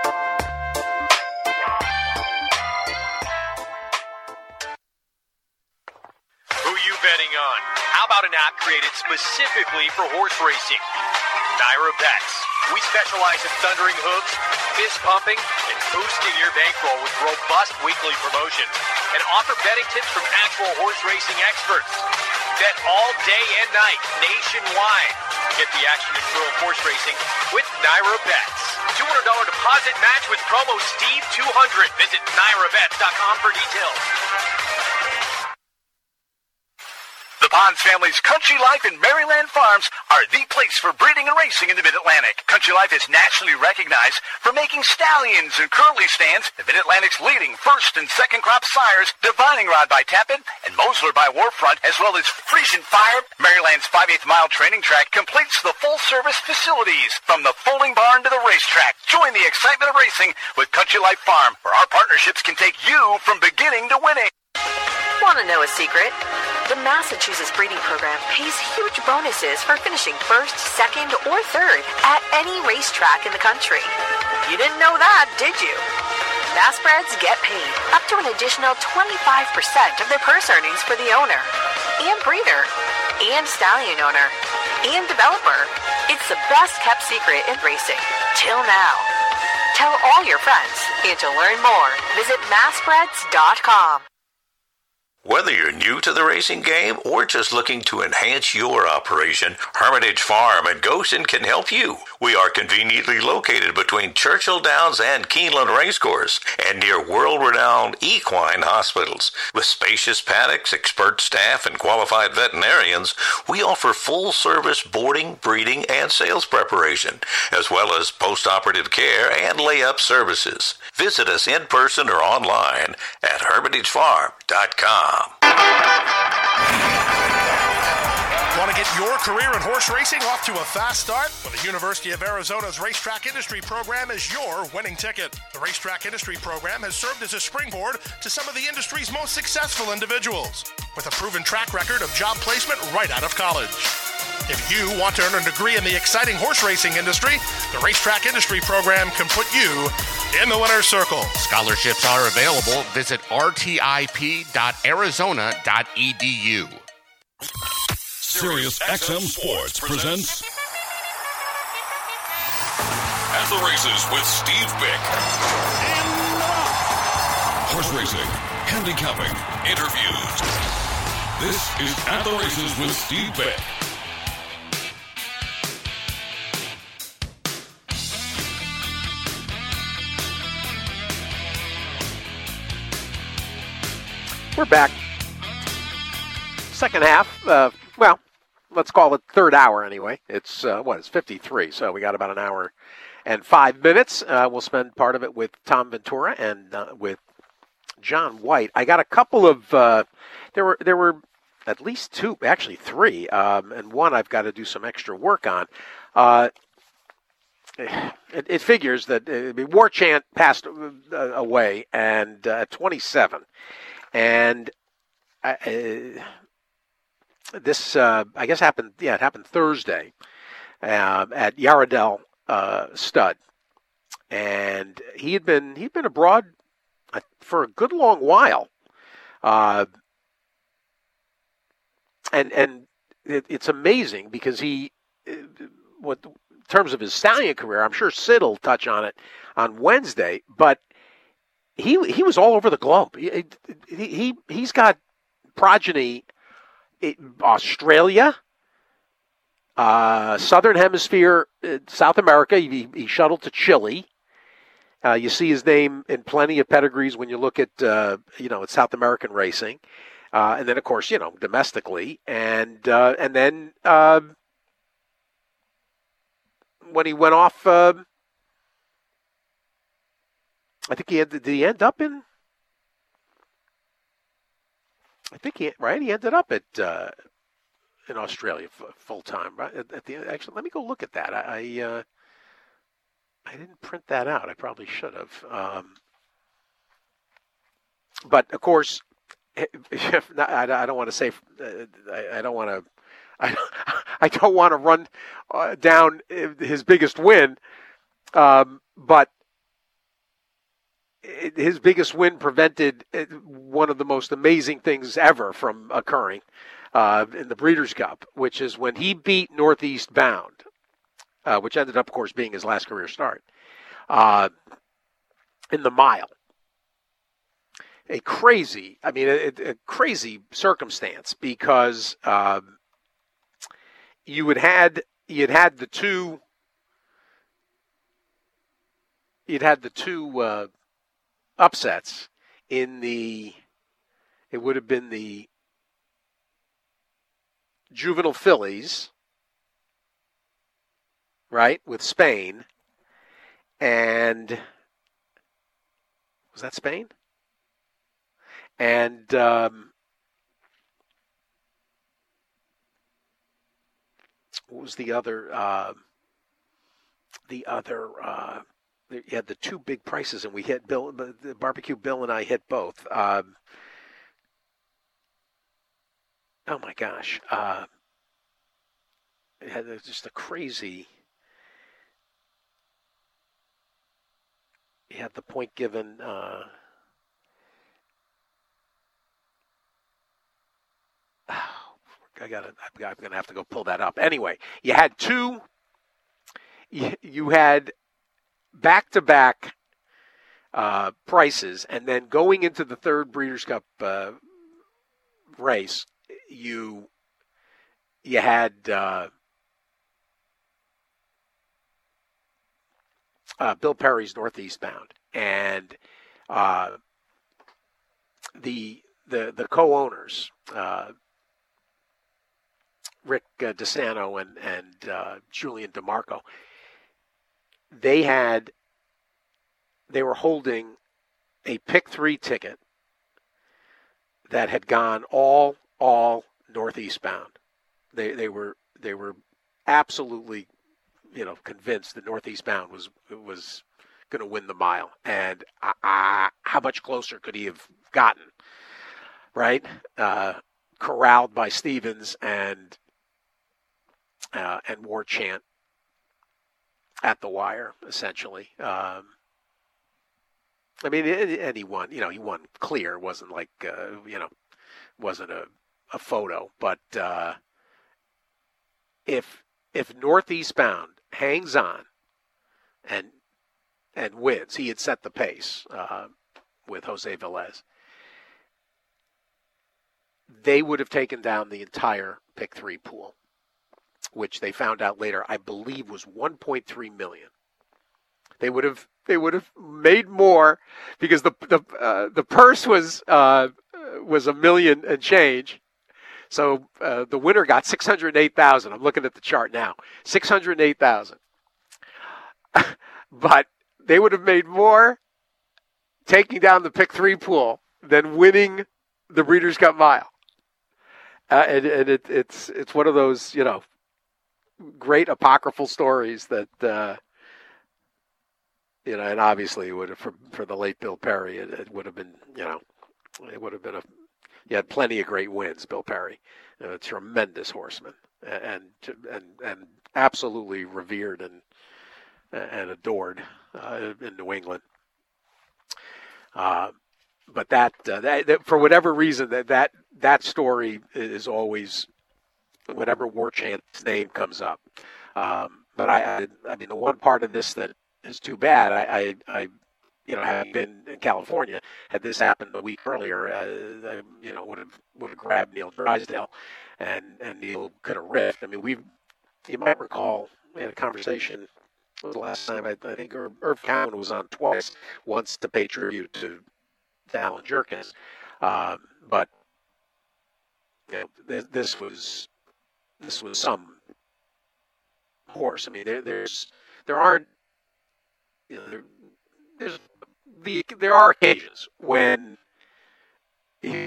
Who you betting on? How about an app created specifically for horse racing? Naira Bets. We specialize in thundering hooves, fist pumping, and boosting your bankroll with robust weekly promotions and offer betting tips from actual horse racing experts. Bet all day and night nationwide. Get the action and thrill of horse racing with Naira Bets. two hundred dollars deposit match with promo Steve two hundred. Visit naira bets dot com for details. The Ponds family's Country Life and Maryland Farms are the place for breeding and racing in the Mid-Atlantic. Country Life is nationally recognized for making stallions and curly stands, the Mid-Atlantic's leading first and second crop sires, Divining Rod by Tappan and Mosler by Warfront, as well as Frisian Fire. Maryland's five-eighths mile training track completes the full-service facilities from the folding barn to the racetrack. Join the excitement of racing with Country Life Farm, where our partnerships can take you from beginning to winning. Want to know a secret? The Massachusetts breeding program pays huge bonuses for finishing first, second, or third at any racetrack in the country. You didn't know that, did you? Massbreds get paid up to an additional twenty-five percent of their purse earnings for the owner, and breeder, and stallion owner, and developer. It's the best kept secret in racing, till now. Tell all your friends, and to learn more, visit massbreds dot com. Whether you're new to the racing game or just looking to enhance your operation, Hermitage Farm in Goshen can help you. We are conveniently located between Churchill Downs and Keeneland Racecourse and near world-renowned equine hospitals. With spacious paddocks, expert staff, and qualified veterinarians, we offer full-service boarding, breeding, and sales preparation, as well as post-operative care and lay-up services. Visit us in person or online at hermitage farm dot com. Want to get your career in horse racing off to a fast start? Well, the University of Arizona's Racetrack Industry Program is your winning ticket. The Racetrack Industry Program has served as a springboard to some of the industry's most successful individuals, with a proven track record of job placement right out of college. If you want to earn a degree in the exciting horse racing industry, the Racetrack Industry Program can put you in the winner's circle. Scholarships are available. Visit r t i p dot arizona dot e d u. Sirius X M Sports presents At the Races with Steve Vick. Horse racing, handicapping, interviews. This is At the Races with Steve Vick. We're back. Second half, uh, well, let's call it third hour anyway. It's, uh, what, it's fifty-three, so we got about an hour and five minutes. Uh, we'll spend part of it with Tom Ventura and uh, with John White. I got a couple of, uh, there were there were at least two, actually three, um, and one I've got to do some extra work on. Uh, it, it figures that uh, War Chant passed uh, away and uh, at twenty-seven. And uh, this, uh, I guess, happened. Yeah, it happened Thursday uh, at Yaredell uh, Stud, and he had been he'd been abroad for a good long while, uh, and and it, it's amazing because he, what in terms of his stallion career, I'm sure Sid will touch on it on Wednesday, but. He he was all over the globe. He, he, he's got progeny in Australia, uh, Southern Hemisphere, uh, South America. He, he shuttled to Chile. Uh, you see his name in plenty of pedigrees when you look at, uh, you know, at South American racing. Uh, and then, of course, you know, domestically. And, uh, and then uh, when he went off... Uh, I think he had, did he end up in, I think he, right, he ended up at, uh, in Australia full time, right, at, at the end. Actually, let me go look at that. I, I, uh, I didn't print that out. I probably should have. Um, but, of course, if not, I, I don't want to say, uh, I, I don't want to, I, I don't want to run uh, down his biggest win, um, but his biggest win prevented one of the most amazing things ever from occurring uh, in the Breeders' Cup, which is when he beat Northeast Bound, uh, which ended up, of course, being his last career start, uh, in the mile. A crazy, I mean, a, a crazy circumstance because um, you had had you had had the two, you'd had the two. Uh, upsets in the, it would have been the juvenile fillies, right, with Spain, and, was that Spain? And, um, what was the other, uh, the other, uh, you had the two big prices, and we hit Bill, the Barbecue Bill and I hit both. Um, oh my gosh. Uh, it had just a crazy, you had the point given, uh, I gotta, I'm going to have to go pull that up. Anyway, you had two, you, you had, back-to-back uh, prices, and then going into the third Breeders' Cup uh, race, you you had uh, uh, Bill Perry's Northeast Bound, and uh, the the the co-owners, uh, Rick uh, DeSanto and and uh, Julian DeMarco. They had, they were holding a pick three ticket that had gone all, all Northeast Bound. They, they were, they were absolutely, you know, convinced that Northeast Bound was, was going to win the mile. And uh, how much closer could he have gotten? Right? Uh, corralled by Stevens and, uh, and War Chant at the wire, essentially. Um, I mean, and he won. You know, he won clear. It wasn't like, uh, you know, wasn't a, a photo. But uh, if if Northeast Bound hangs on and and wins, he had set the pace uh, with Jose Velez. They would have taken down the entire pick three pool, which they found out later, I believe, was one point three million. They would have they would have made more because the the uh, the purse was uh, was a million and change. So uh, the winner got six hundred eight thousand dollars. I'm looking at the chart now. six hundred eight thousand dollars. But they would have made more taking down the pick three pool than winning the Breeders' Cup Mile. Uh, and and it, it's it's one of those, you know, great apocryphal stories that, uh, you know, and obviously it would have, for, for the late Bill Perry, it, it would have been, you know, it would have been a, he had plenty of great wins, Bill Perry, a tremendous horseman, and and and absolutely revered and and adored uh, in New England. Uh, but that, uh, that, that for whatever reason, that that that story is always, whenever Warchant's name comes up. Um, but I, I, I mean, the one part of this that is too bad, I, I, I you know, having been in California, had this happened a week earlier, uh, I, you know, would have would have grabbed Neil Drysdale, and and Neil could have riffed. I mean, we, you might recall, we had a conversation. It was the last time I, I think Irv, Irv Cowan was on twice, once to pay tribute to, to Alan Jerkins, um, but you know, th- this was this was some horse. I mean, there, there's there aren't you know, there, there's the there are occasions when he,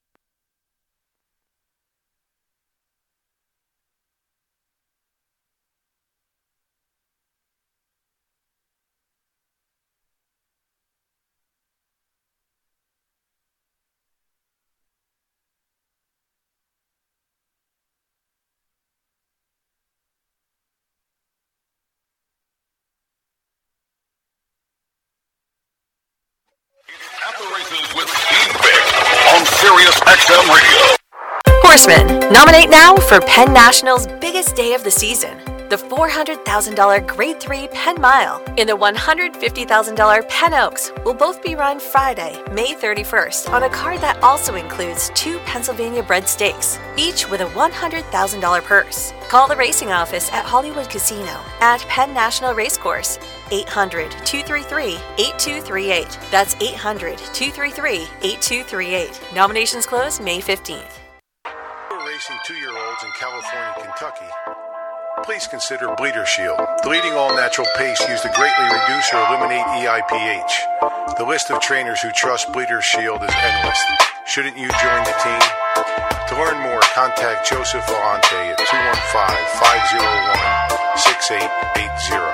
With Steve Vick on Sirius X M Radio. Horsemen, nominate now for Penn National's biggest day of the season, the four hundred thousand dollars Grade three Penn Mile and the one hundred fifty thousand dollars Penn Oaks will both be run Friday, May thirty-first, on a card that also includes two Pennsylvania-bred stakes, each with a one hundred thousand dollars purse. Call the racing office at Hollywood Casino at Penn National Racecourse, eight hundred, two three three, eight two three eight. That's eight hundred, two three three, eight two three eight. Nominations close May fifteenth. For racing two-year-olds in California, Kentucky, please consider Bleeder Shield, the leading all-natural paste used to greatly reduce or eliminate E I P H. The list of trainers who trust Bleeder Shield is endless. Shouldn't you join the team? To learn more, contact Joseph Vellante at two one five, five oh one, six eight eight zero.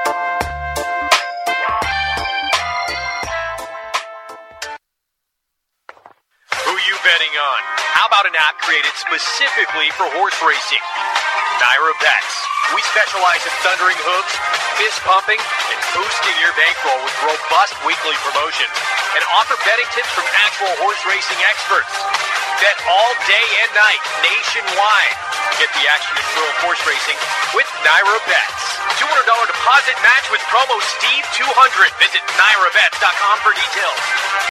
Who you betting on? How about an app created specifically for horse racing? Naira Bets. We specialize in thundering hooves, fist pumping, and boosting your bankroll with robust weekly promotions, and offer betting tips from actual horse racing experts. Bet all day and night, nationwide. Get the action and thrill of horse racing with Naira Bets. two hundred dollars deposit match with promo Steve two hundred. Visit Naira Bets dot com for details.